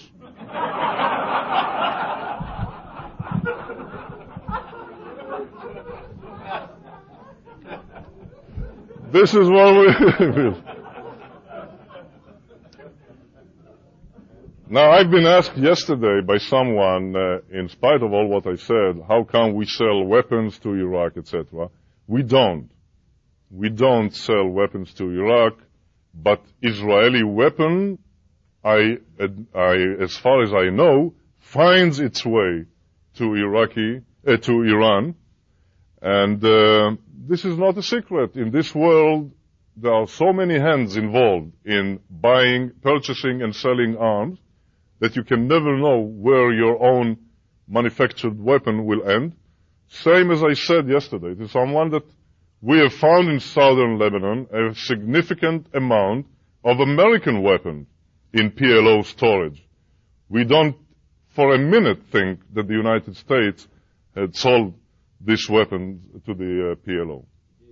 This is what we... Now, I've been asked yesterday by someone, in spite of all what I said, how come we sell weapons to Iraq, etc. We don't. We don't sell weapons to Iraq, but Israeli weapon, as far as I know, finds its way to Iran. And this is not a secret. In this world, there are so many hands involved in buying, purchasing, and selling arms that you can never know where your own manufactured weapon will end. Same as I said yesterday, it is someone that we have found in southern Lebanon a significant amount of American weapons in PLO storage. We don't for a minute think that the United States had sold this weapon to the PLO.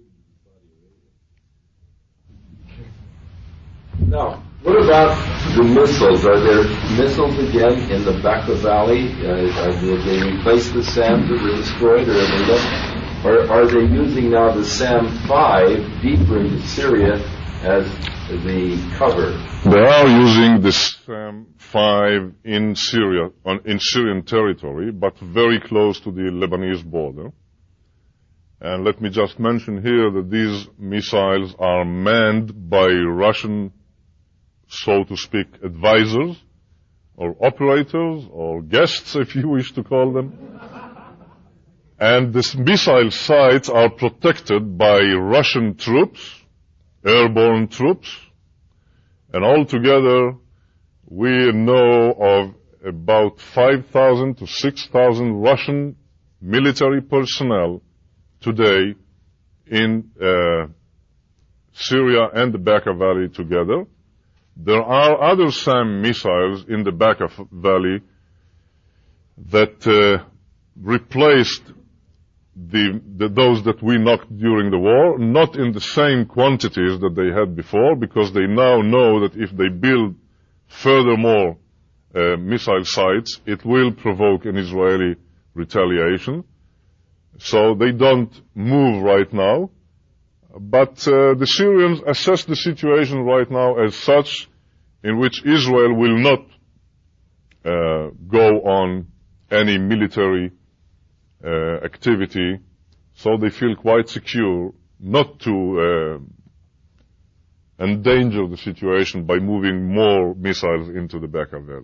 Now, what about the missiles? Are there missiles again in the Bekaa Valley? Have they replaced the SAM that were destroyed, or have they left? Or are they using now the SAM-5 deeper into Syria as the cover? They are using the SAM-5 in Syria, in Syrian territory, but very close to the Lebanese border. And let me just mention here that these missiles are manned by Russian, so to speak, advisors, or operators, or guests, if you wish to call them. And these missile sites are protected by Russian troops, airborne troops, and altogether we know of about 5,000 to 6,000 Russian military personnel today in Syria and the Bekaa Valley together. There are other SAM missiles in the Bekaa Valley that replaced those that we knocked during the war, not in the same quantities that they had before, because they now know that if they build furthermore missile sites, it will provoke an Israeli retaliation. So they don't move right now. But the Syrians assess the situation right now as such in which Israel will not go on any military activity, so they feel quite secure not to endanger the situation by moving more missiles into the Bekaa Valley.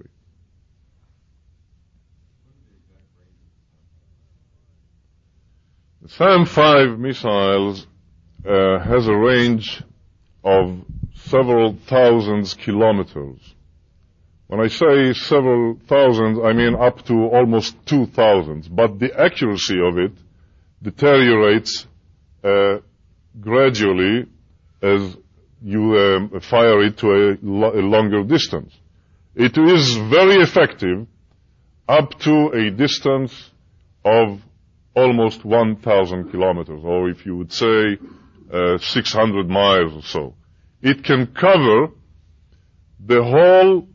The SAM-5 missiles has a range of several thousands kilometers. When I say several thousands, I mean up to almost 2,000. But the accuracy of it deteriorates gradually as you fire it to a longer distance. It is very effective up to a distance of almost 1,000 kilometers, or if you would say 600 miles or so. It can cover the whole,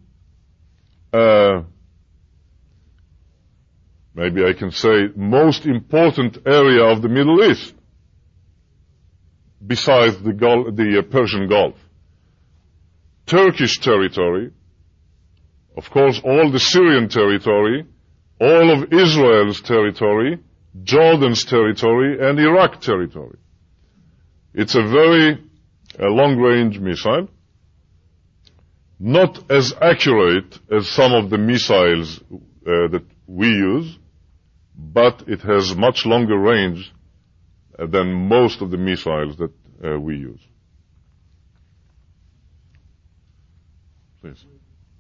maybe I can say, most important area of the Middle East, besides the Persian Gulf. Turkish territory, of course, all the Syrian territory, all of Israel's territory, Jordan's territory, and Iraq territory. It's a very long-range missile, not as accurate as some of the missiles that we use, but it has much longer range than most of the missiles that we use. Please.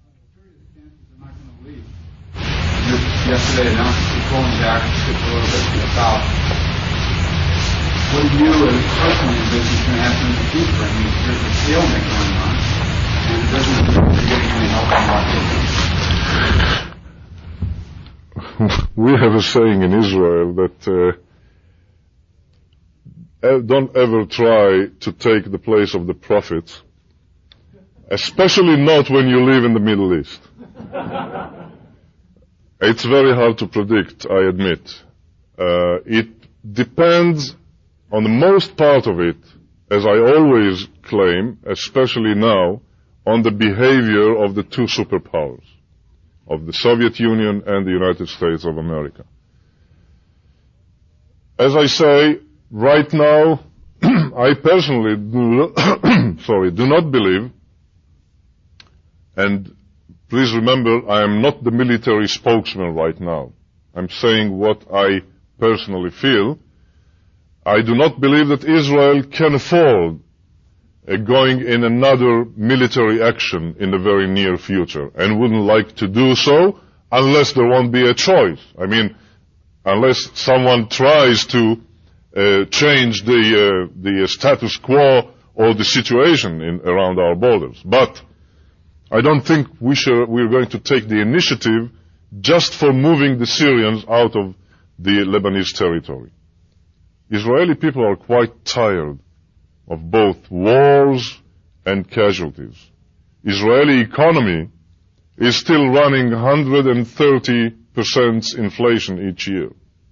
Yesterday announced that you're pulling back a little bit to the south. What do you personally envision is going to happen in the future? I mean, there's a stalemate going on, and it doesn't seem to be getting any help from Washington. We have a saying in Israel that don't ever try to take the place of the prophets, especially not when you live in the Middle East. It's very hard to predict, I admit. It depends on the most part of it, as I always claim, especially now, on the behavior of the two superpowers, of the Soviet Union and the United States of America. As I say, right now, I personally do not believe, and please remember, I am not the military spokesman right now. I'm saying what I personally feel. I do not believe that Israel can afford going in another military action in the very near future, and wouldn't like to do so unless there won't be a choice. I mean, unless someone tries to change the status quo or the situation around our borders. But I don't think we're going to take the initiative just for moving the Syrians out of the Lebanese territory. Israeli people are quite tired of both wars and casualties. Israeli economy is still running 130% inflation each year.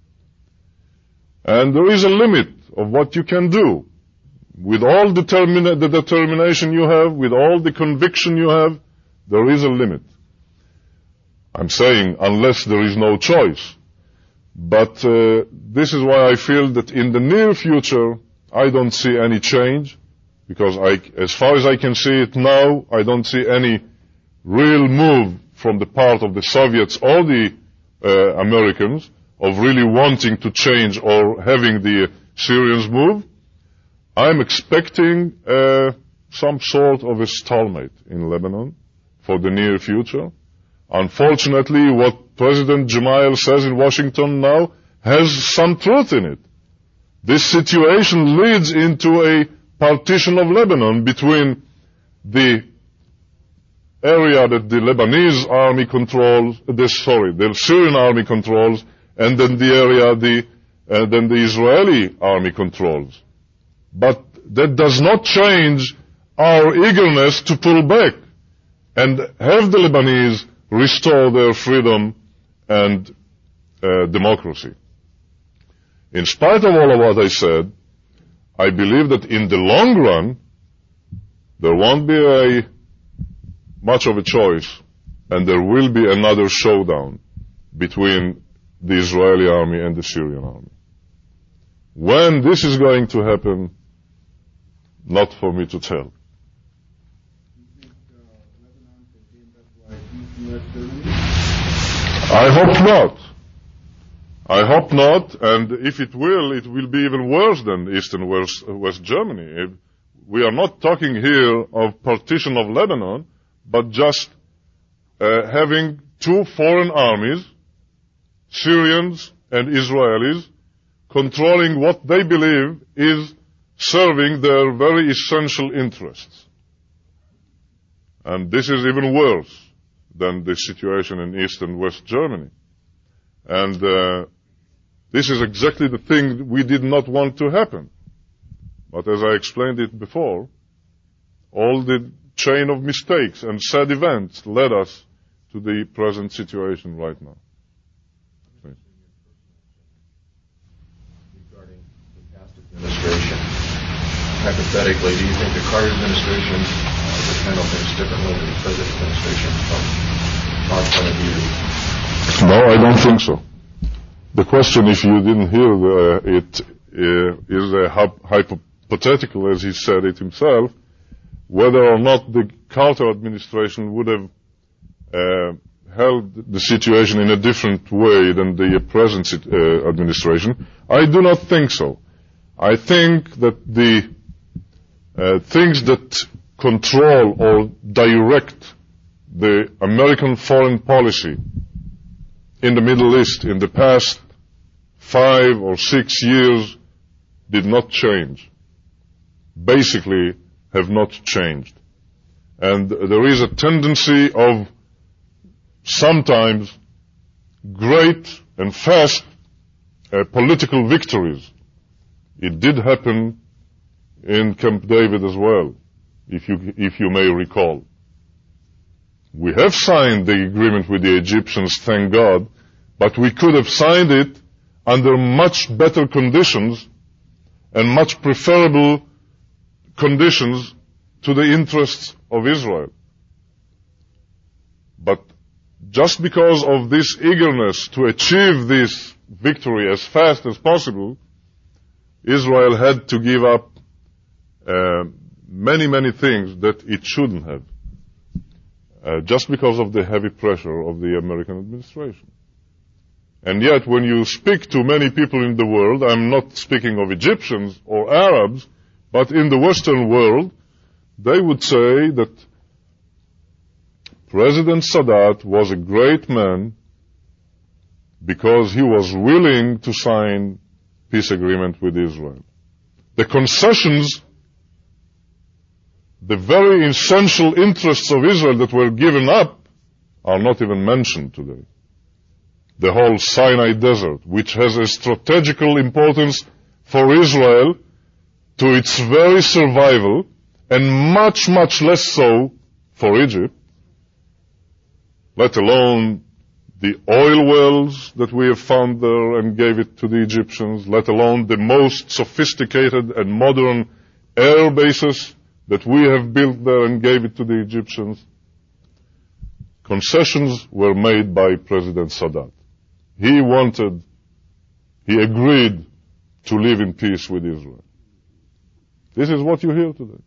And there is a limit of what you can do. With all the determination you have, with all the conviction you have, there is a limit. I'm saying unless there is no choice. But this is why I feel that in the near future, I don't see any change, because as far as I can see it now, I don't see any real move from the part of the Soviets or the Americans of really wanting to change or having the Syrians move. I'm expecting some sort of a stalemate in Lebanon for the near future. Unfortunately, what President Gemayel says in Washington now has some truth in it. This situation leads into a partition of Lebanon between the area that the Lebanese army controls, the Syrian army controls, and then the area then the Israeli army controls. But that does not change our eagerness to pull back and have the Lebanese restore their freedom and democracy. In spite of all of what I said, I believe that in the long run, there won't be much of a choice, and there will be another showdown between the Israeli army and the Syrian army. When this is going to happen, not for me to tell. I hope not. I hope not, and if it will be even worse than East and West Germany. We are not talking here of partition of Lebanon, but just having two foreign armies, Syrians and Israelis, controlling what they believe is serving their very essential interests. And this is even worse than the situation in East and West Germany. And this is exactly the thing we did not want to happen. But as I explained it before, all the chain of mistakes and sad events led us to the present situation right now. Regarding the past administration, hypothetically, do you think the Carter administration would handle things differently than the present administration from our point of view? No, I don't think so. The question, if you didn't hear it, is a hypothetical, as he said it himself, whether or not the Carter administration would have held the situation in a different way than the present administration. I do not think so. I think that the things that control or direct the American foreign policy in the Middle East in the past 5 or 6 years did not change. Basically have not changed. And there is a tendency of sometimes great and fast political victories. It did happen in Camp David as well, if you may recall. We have signed the agreement with the Egyptians, thank God, but we could have signed it under much better conditions and much preferable conditions to the interests of Israel. But just because of this eagerness to achieve this victory as fast as possible, Israel had to give up many things that it shouldn't have. Just because of the heavy pressure of the American administration. And yet, when you speak to many people in the world, I'm not speaking of Egyptians or Arabs, but in the Western world, they would say that President Sadat was a great man because he was willing to sign peace agreement with Israel. The concessions, the very essential interests of Israel that were given up are not even mentioned today. The whole Sinai Desert, which has a strategical importance for Israel to its very survival, and much less so for Egypt, let alone the oil wells that we have found there and gave it to the Egyptians, let alone the most sophisticated and modern air bases that we have built there and gave it to the Egyptians. Concessions were made by President Sadat. He agreed to live in peace with Israel. This is what you hear today.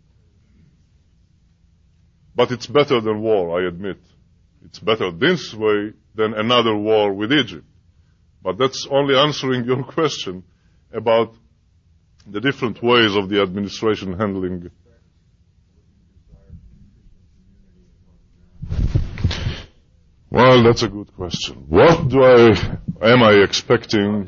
But it's better than war, I admit. It's better this way than another war with Egypt. But that's only answering your question about the different ways of the administration handling. Well, that's a good question. What am I expecting?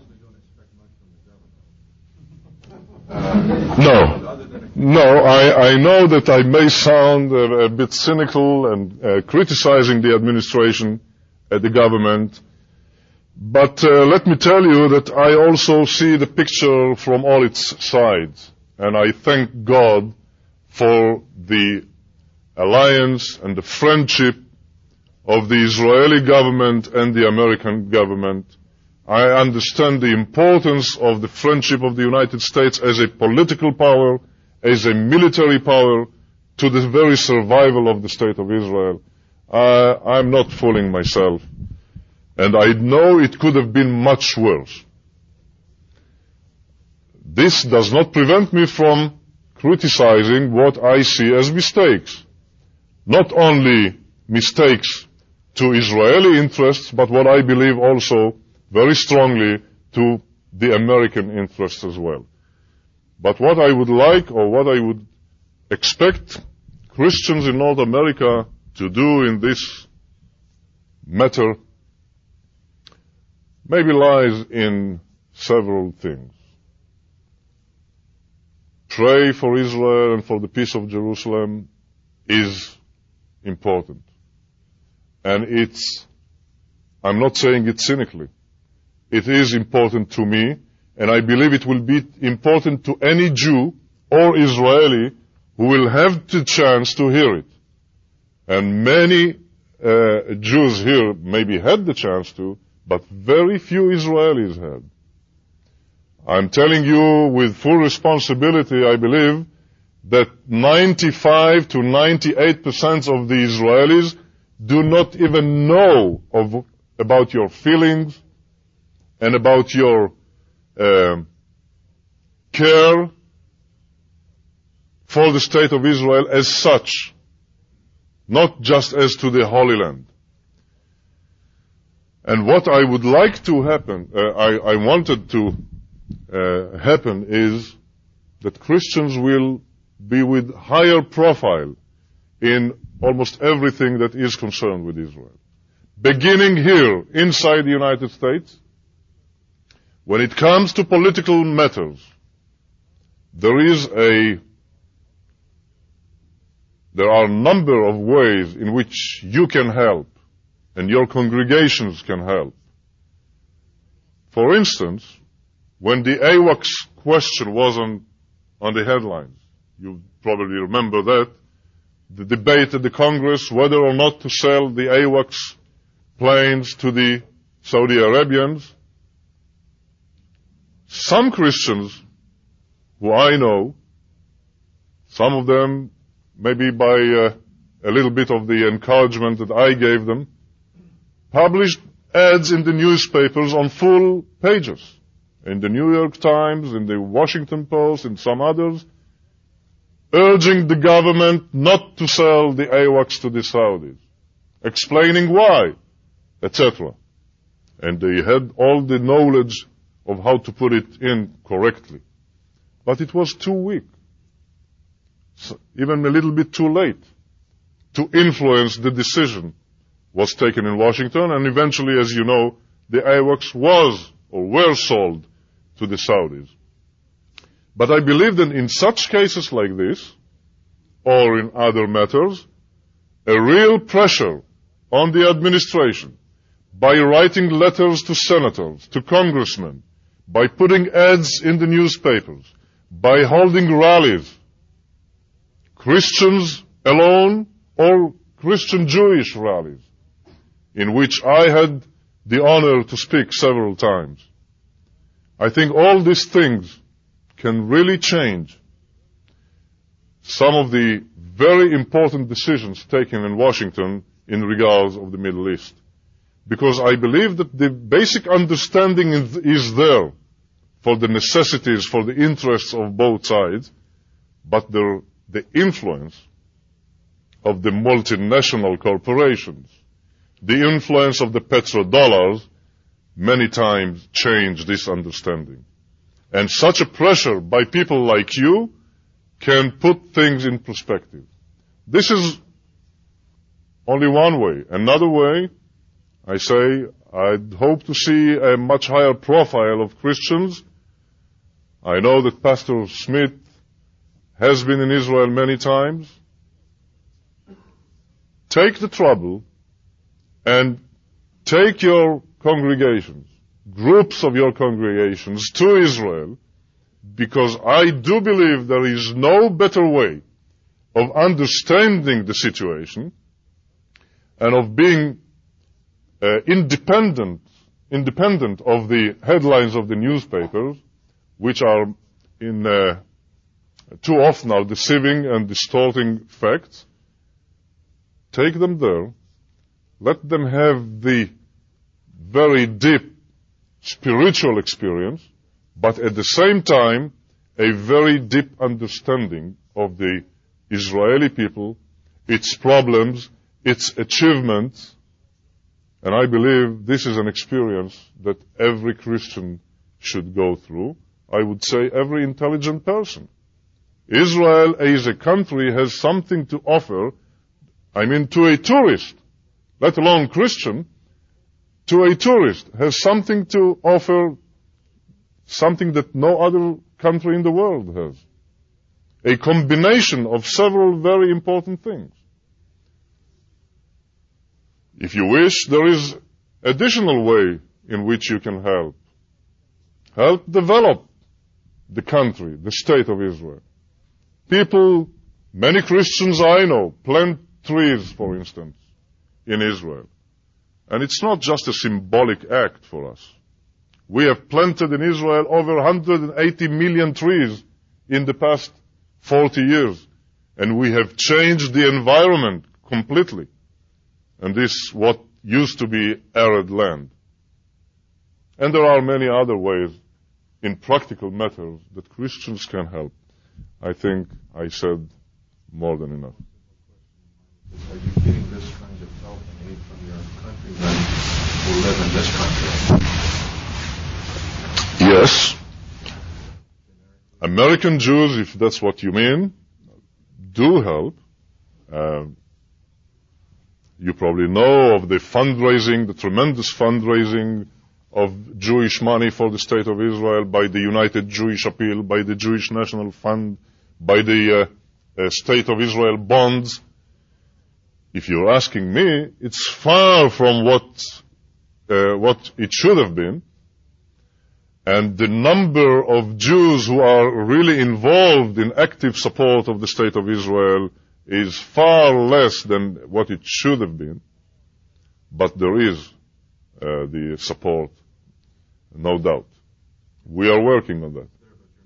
No, I know that I may sound a bit cynical and criticizing the administration, the government, but let me tell you that I also see the picture from all its sides, and I thank God for the alliance and the friendship of the Israeli government and the American government. I understand the importance of the friendship of the United States as a political power, as a military power, to the very survival of the State of Israel. I'm not fooling myself. And I know it could have been much worse. This does not prevent me from criticizing what I see as mistakes. Not only mistakes to Israeli interests, but what I believe also very strongly to the American interests as well. But what I would like, or what I would expect Christians in North America to do in this matter maybe lies in several things. Pray for Israel and for the peace of Jerusalem is important. And I'm not saying it cynically. It is important to me, and I believe it will be important to any Jew or Israeli who will have the chance to hear it. And many Jews here maybe had the chance to, but very few Israelis had. I'm telling you with full responsibility, I believe, that 95 to 98% of the Israelis do not even know about your feelings and about your care for the State of Israel as such, not just as to the Holy Land. And what I would like to happen, I wanted to happen is that Christians will be with higher profile in almost everything that is concerned with Israel. Beginning here, inside the United States, when it comes to political matters, there are a number of ways in which you can help and your congregations can help. For instance, when the AWACS question was on the headlines, you probably remember that, the debate at the Congress whether or not to sell the AWACS planes to the Saudi Arabians, some Christians who I know, some of them maybe by a little bit of the encouragement that I gave them, published ads in the newspapers on full pages, in the New York Times, in the Washington Post, and some others, urging the government not to sell the AWACS to the Saudis, explaining why, etc. And they had all the knowledge of how to put it in correctly. But it was too weak, even a little bit too late, to influence the decision was taken in Washington, and eventually, as you know, the AWACS were sold to the Saudis. But I believe that in such cases like this, or in other matters, a real pressure on the administration, by writing letters to senators, to congressmen, by putting ads in the newspapers, by holding rallies, Christians alone or Christian Jewish rallies, in which I had the honor to speak several times. I think all these things can really change some of the very important decisions taken in Washington in regards of the Middle East. Because I believe that the basic understanding is there for the necessities, for the interests of both sides, but the influence of the multinational corporations, the influence of the petrodollars, many times change this understanding. And such a pressure by people like you can put things in perspective. This is only one way. Another way, I say, I'd hope to see a much higher profile of Christians. I know that Pastor Smith has been in Israel many times. Take the trouble and take your congregations, groups of your congregations to Israel, because I do believe there is no better way of understanding the situation and of being independent of the headlines of the newspapers, which are too often are deceiving and distorting facts. Take them there. Let them have the very deep spiritual experience, but at the same time, a very deep understanding of the Israeli people, its problems, its achievements, and I believe this is an experience that every Christian should go through, I would say every intelligent person. Israel as a country has something to offer, to a tourist, let alone Christian, to a tourist, has something to offer, something that no other country in the world has. A combination of several very important things. If you wish, there is additional way in which you can help. Help develop the country, the state of Israel. People, many Christians I know, plant trees, for instance, in Israel. And it's not just a symbolic act for us. We have planted in Israel over 180 million trees in the past 40 years. And we have changed the environment completely. And this what used to be arid land. And there are many other ways in practical matters that Christians can help. I think I said more than enough. Are you getting this kind of help and aid from your countrymen who live in this country? Yes. American Jews, if that's what you mean, do help. You probably know of the fundraising, the tremendous fundraising of Jewish money for the State of Israel by the United Jewish Appeal, by the Jewish National Fund, by the State of Israel bonds. If you're asking me, it's far from what it should have been. And the number of Jews who are really involved in active support of the State of Israel is far less than what it should have been. But there is the support, no doubt. We are working on that.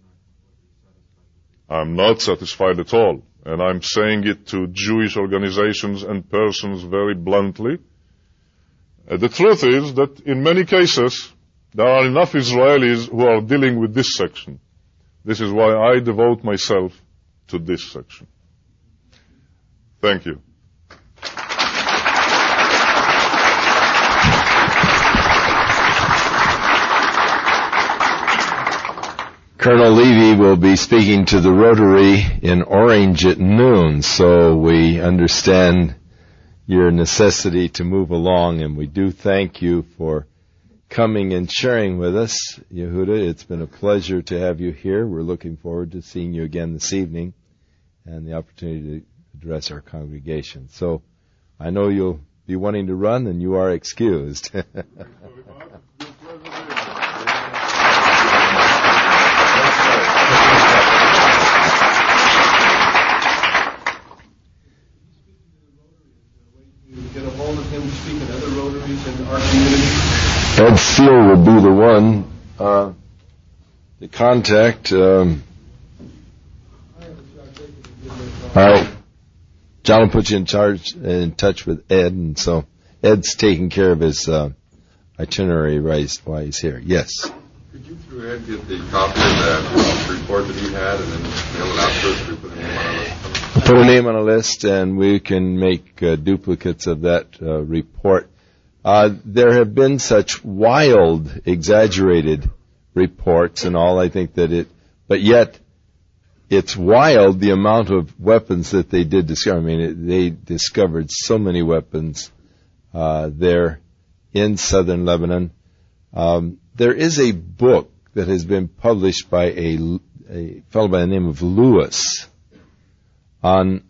I'm not satisfied at all. And I'm saying it to Jewish organizations and persons very bluntly. The truth is that in many cases, there are enough Israelis who are dealing with this section. This is why I devote myself to this section. Thank you. Colonel Levy will be speaking to the Rotary in Orange at noon, so we understand your necessity to move along, and we do thank you for coming and sharing with us, Yehuda. It's been a pleasure to have you here. We're looking forward to seeing you again this evening and the opportunity to address our congregation. So I know you'll be wanting to run, and you are excused. Get a hold of him, speak at other Rotaries in our community? Ed Steele would be the one to contact. All right. John will put you in touch with Ed, and so Ed's taking care of his itinerary while he's here. Yes. Could you, through Ed, get the copy of that report that he had and then mail it out to us? We put a name on a list. Put a name on a list, and we can make duplicates of that report. There have been such wild, exaggerated reports and all. I think that but yet it's wild the amount of weapons that they did discover. I mean, they discovered so many weapons there in southern Lebanon. There is a book that has been published by a fellow by the name of Lewis on,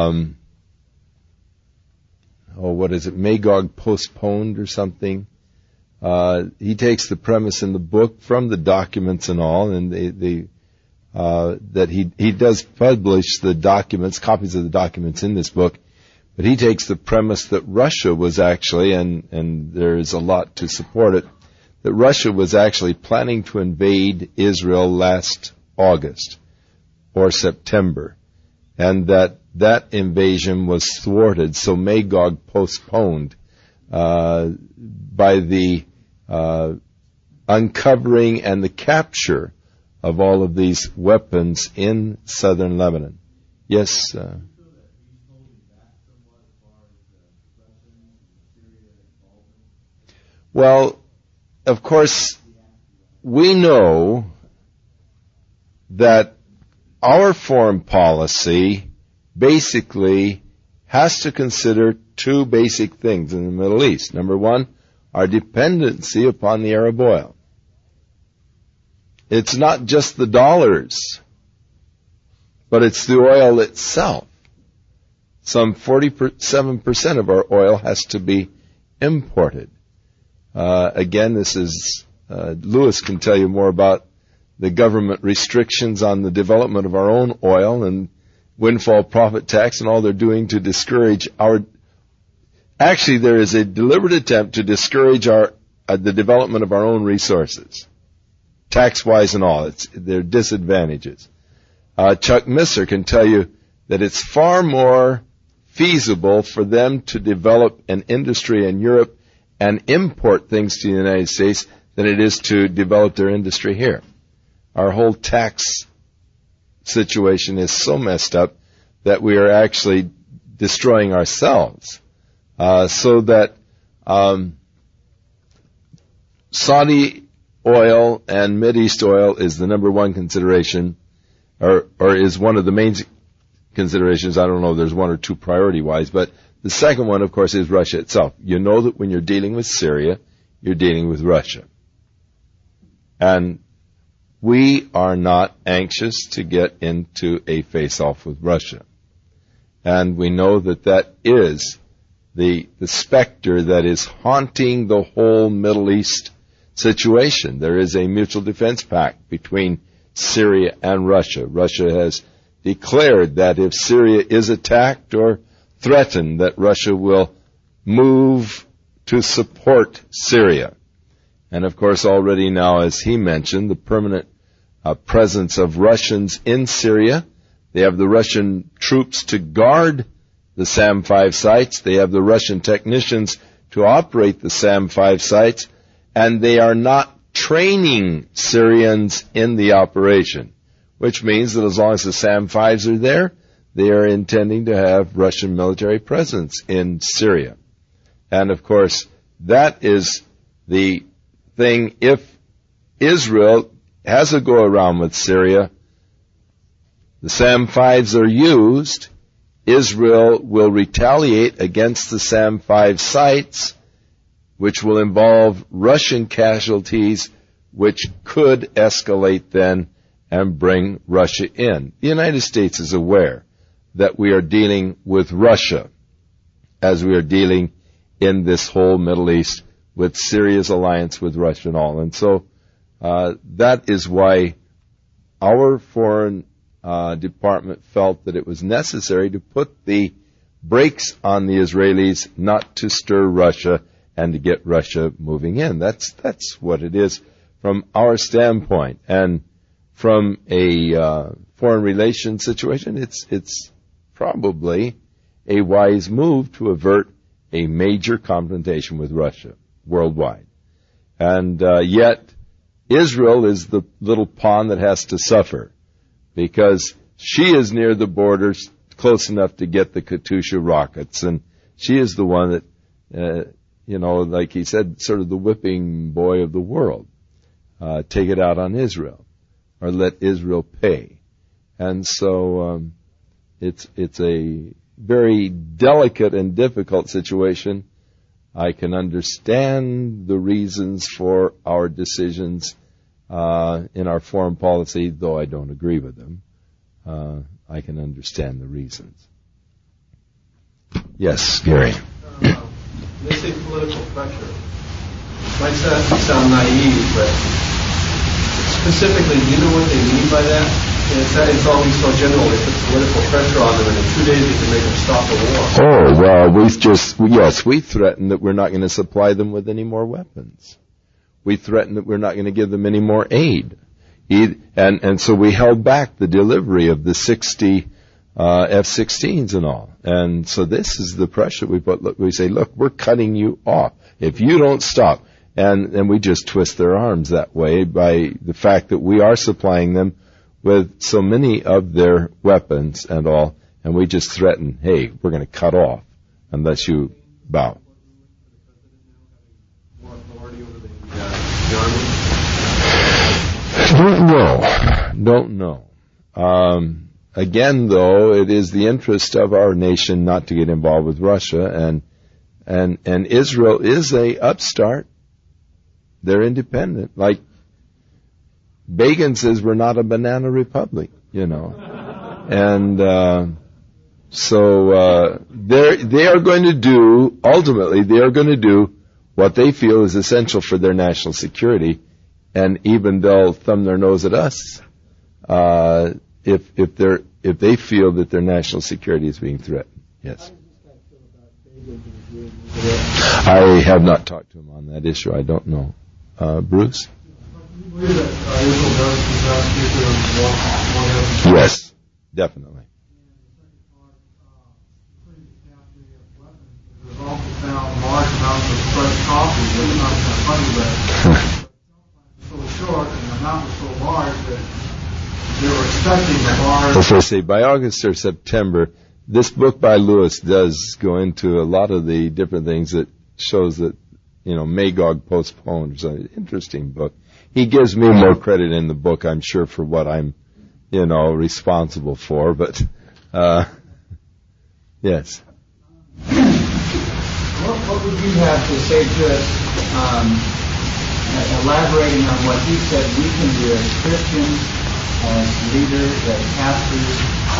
what is it, Magog Postponed or something. He takes the premise in the book from the documents and all, and that he does publish the documents, copies of the documents in this book, but he takes the premise that Russia was actually, and there is a lot to support it, that Russia was actually planning to invade Israel last August or September, and that invasion was thwarted, so Magog postponed by the uncovering and the capture of all of these weapons in southern Lebanon. Yes? Well, of course, we know that our foreign policy basically has to consider two basic things in the Middle East. Number one, our dependency upon the Arab oil. It's not just the dollars, but it's the oil itself. Some 47% of our oil has to be imported. Again, this is, Lewis can tell you more about the government restrictions on the development of our own oil and windfall profit tax and all they're doing to discourage actually there is a deliberate attempt to discourage the development of our own resources, tax-wise and all. There are disadvantages. Chuck Misser can tell you that it's far more feasible for them to develop an industry in Europe and import things to the United States than it is to develop their industry here. Our whole tax situation is so messed up that we are actually destroying ourselves. So that Saudi oil and Mideast oil is the number one consideration, or is one of the main considerations. I don't know if there's one or two priority-wise, but the second one, of course, is Russia itself. You know that when you're dealing with Syria, you're dealing with Russia. And we are not anxious to get into a face-off with Russia. And we know that is the specter that is haunting the whole Middle East situation. There is a mutual defense pact between Syria and Russia. Russia has declared that if Syria is attacked or threatened, that Russia will move to support Syria. And of course, already now, as he mentioned, the permanent presence of Russians in Syria. They have the Russian troops to guard the SAM-5 sites. They have the Russian technicians to operate the SAM-5 sites. And they are not training Syrians in the operation, which means that as long as the SAM-5s are there, they are intending to have Russian military presence in Syria. And of course, that is the thing. If Israel has a go-around with Syria, the SAM-5s are used, Israel will retaliate against the SAM-5 sites, which will involve Russian casualties, which could escalate then and bring Russia in. The United States is aware that we are dealing with Russia as we are dealing in this whole Middle East with Syria's alliance with Russia and all. And so that is why our foreign department felt that it was necessary to put the brakes on the Israelis not to stir Russia and to get Russia moving in. That's what it is from our standpoint. And from a foreign relations situation, it's probably a wise move to avert a major confrontation with Russia worldwide. And yet, Israel is the little pawn that has to suffer because she is near the borders, close enough to get the Katyusha rockets, and she is the one that, like he said, sort of the whipping boy of the world. Take it out on Israel, or let Israel pay. And so it's a very delicate and difficult situation. I can understand the reasons for our decisions in our foreign policy, though I don't agree with them. I can understand the reasons. Yes, Gary. They say political pressure. It might sound naive, but specifically, do you know what they mean by that? It's always so general. They put political pressure on them, and in 2 days they can make them stop the war. Oh, well, we threatened that we're not going to supply them with any more weapons. We threatened that we're not going to give them any more aid. And so we held back the delivery of the 60 F-16s and all. And so this is the pressure we put. Look, we say, look, we're cutting you off. If you don't stop. And we just twist their arms that way by the fact that we are supplying them with so many of their weapons and all, and we just threaten, hey, we're going to cut off unless you bow. More authority over the army? Don't know. Again, though, it is the interest of our nation not to get involved with Russia, and Israel is a upstart. They're independent. Like Begin says, we're not a banana republic, and so they are going to do, ultimately, they are going to do what they feel is essential for their national security, and even they'll thumb their nose at us if they feel that their national security is being threatened. Yes. I have not talked to him on that issue. I don't know. Bruce? Yes, definitely. There's also found large amounts of fresh coffee, but not funny that so short and the amount was so large that they were expecting a large. As I say, by August or September, this book by Lewis does go into a lot of the different things that shows that, Magog postponed. It's an interesting book. He gives me more credit in the book, I'm sure, for what I'm, responsible for, but, yes. What would you have to say to us, elaborating on what he said we can do as Christians, as leaders, as pastors,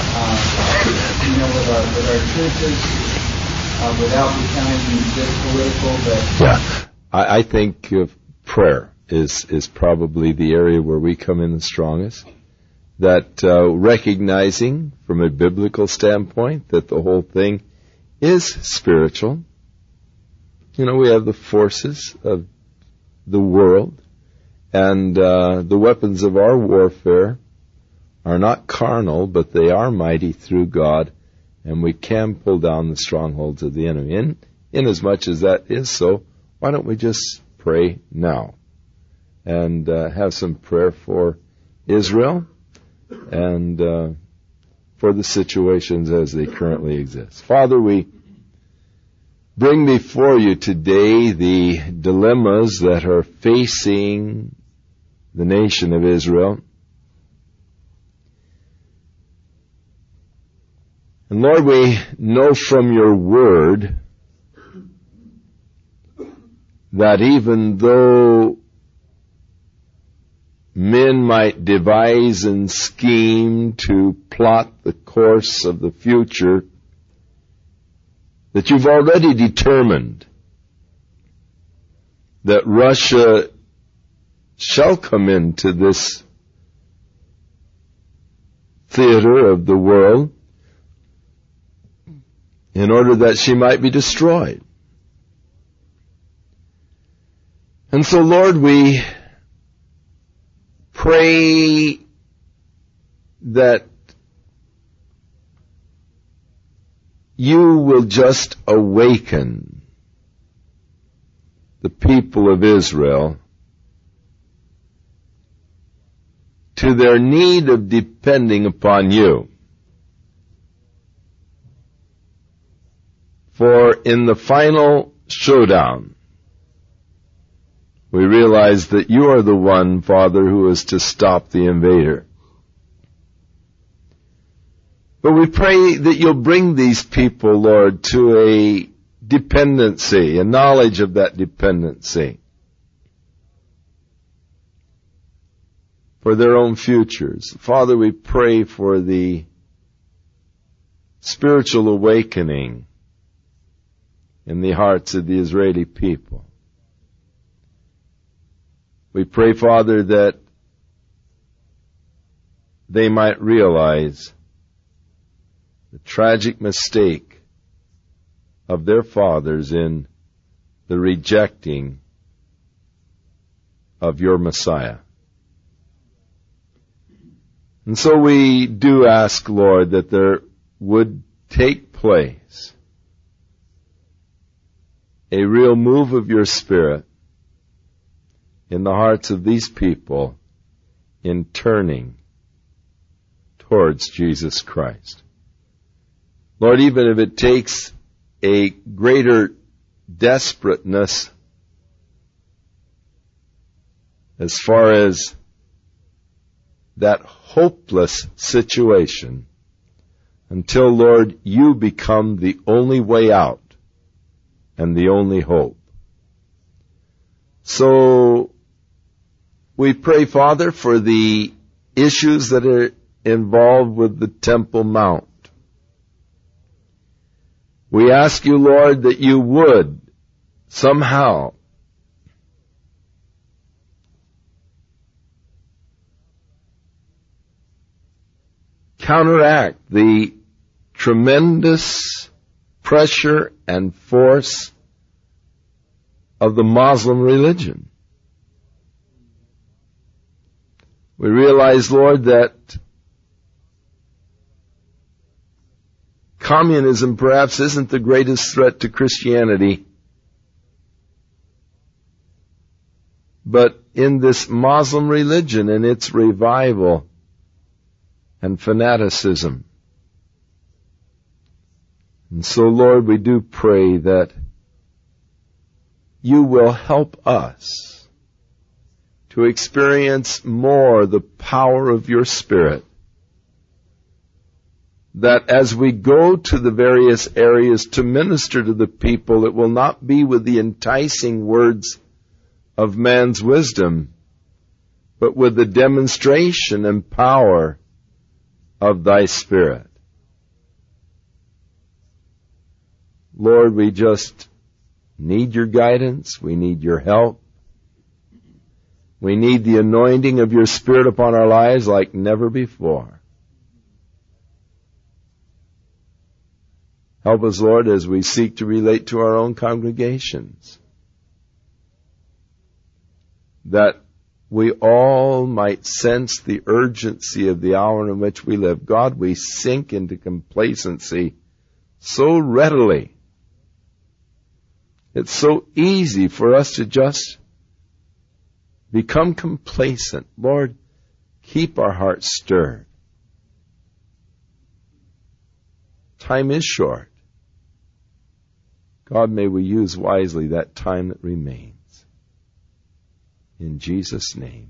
with our churches, without becoming just political? Yeah, I think prayer is probably the area where we come in the strongest. That recognizing from a biblical standpoint that the whole thing is spiritual. We have the forces of the world, and the weapons of our warfare are not carnal, but they are mighty through God, and we can pull down the strongholds of the enemy. And in as much as that is so, why don't we just pray now and have some prayer for Israel and for the situations as they currently exist. Father, we bring before you today the dilemmas that are facing the nation of Israel. And Lord, we know from your word that even though men might devise and scheme to plot the course of the future, that you've already determined that Russia shall come into this theater of the world in order that she might be destroyed. And so, Lord, we pray that you will just awaken the people of Israel to their need of depending upon you. For in the final showdown, we realize that you are the one, Father, who is to stop the invader. But we pray that you'll bring these people, Lord, to a dependency, a knowledge of that dependency for their own futures. Father, we pray for the spiritual awakening in the hearts of the Israeli people. We pray, Father, that they might realize the tragic mistake of their fathers in the rejecting of your Messiah. And so we do ask, Lord, that there would take place a real move of your Spirit in the hearts of these people in turning towards Jesus Christ. Lord, even if it takes a greater desperateness as far as that hopeless situation until, Lord, you become the only way out and the only hope. So we pray, Father, for the issues that are involved with the Temple Mount. We ask you, Lord, that you would somehow counteract the tremendous pressure and force of the Muslim religion. We realize, Lord, that communism perhaps isn't the greatest threat to Christianity, but in this Muslim religion and its revival and fanaticism. And so, Lord, we do pray that you will help us to experience more the power of your Spirit, that as we go to the various areas to minister to the people, it will not be with the enticing words of man's wisdom, but with the demonstration and power of thy Spirit. Lord, we just need your guidance. We need your help. We need the anointing of your Spirit upon our lives like never before. Help us, Lord, as we seek to relate to our own congregations, that we all might sense the urgency of the hour in which we live. God, we sink into complacency so readily. It's so easy for us to just become complacent. Lord, keep our hearts stirred. Time is short. God, may we use wisely that time that remains. In Jesus' name,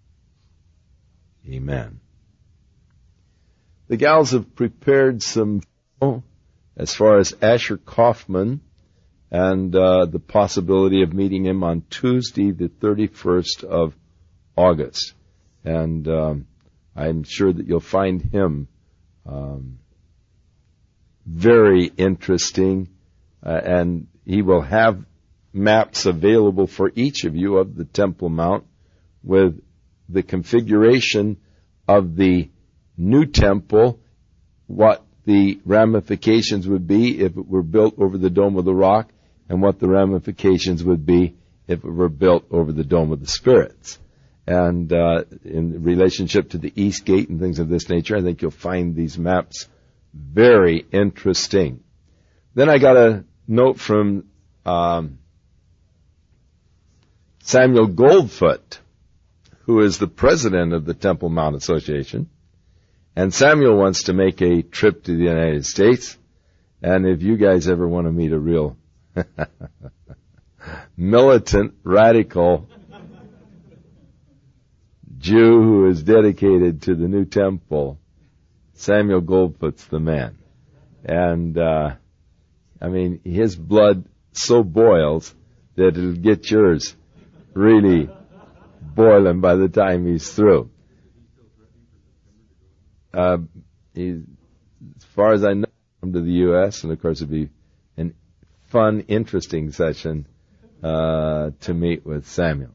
amen. The gals have prepared some as far as Asher Kaufman and the possibility of meeting him on Tuesday, the 31st of August. And I'm sure that you'll find him very interesting, and he will have maps available for each of you of the Temple Mount with the configuration of the new temple, what the ramifications would be if it were built over the Dome of the Rock, and what the ramifications would be if it were built over the Dome of the Spirits. And in relationship to the East Gate and things of this nature, I think you'll find these maps very interesting. Then I got a note from Samuel Goldfoot, who is the president of the Temple Mount Association. And Samuel wants to make a trip to the United States. And if you guys ever want to meet a real militant, radical Jew who is dedicated to the new temple, Samuel Goldfoot's the man. And, his blood so boils that it'll get yours really boiling by the time he's through. As far as I know, come to the U.S., and of course it'd be a fun, interesting session to meet with Samuel.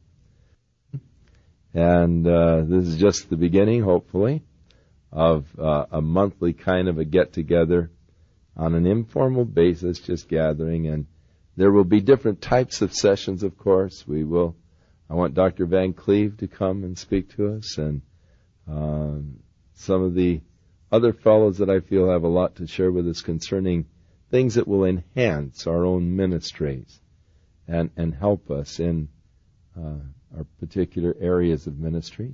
And this is just the beginning, hopefully, of a monthly kind of a get-together on an informal basis, just gathering. And there will be different types of sessions, of course. I want Dr. Van Cleve to come and speak to us, and some of the other fellows that I feel have a lot to share with us concerning things that will enhance our own ministries and help us in our particular areas of ministries.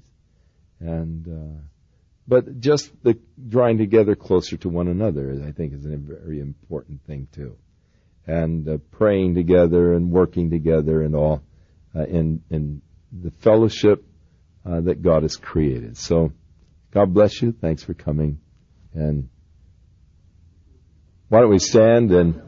But just the drawing together closer to one another, I think, is a very important thing too. And praying together and working together and all in the fellowship that God has created. So God bless you. Thanks for coming. And why don't we stand and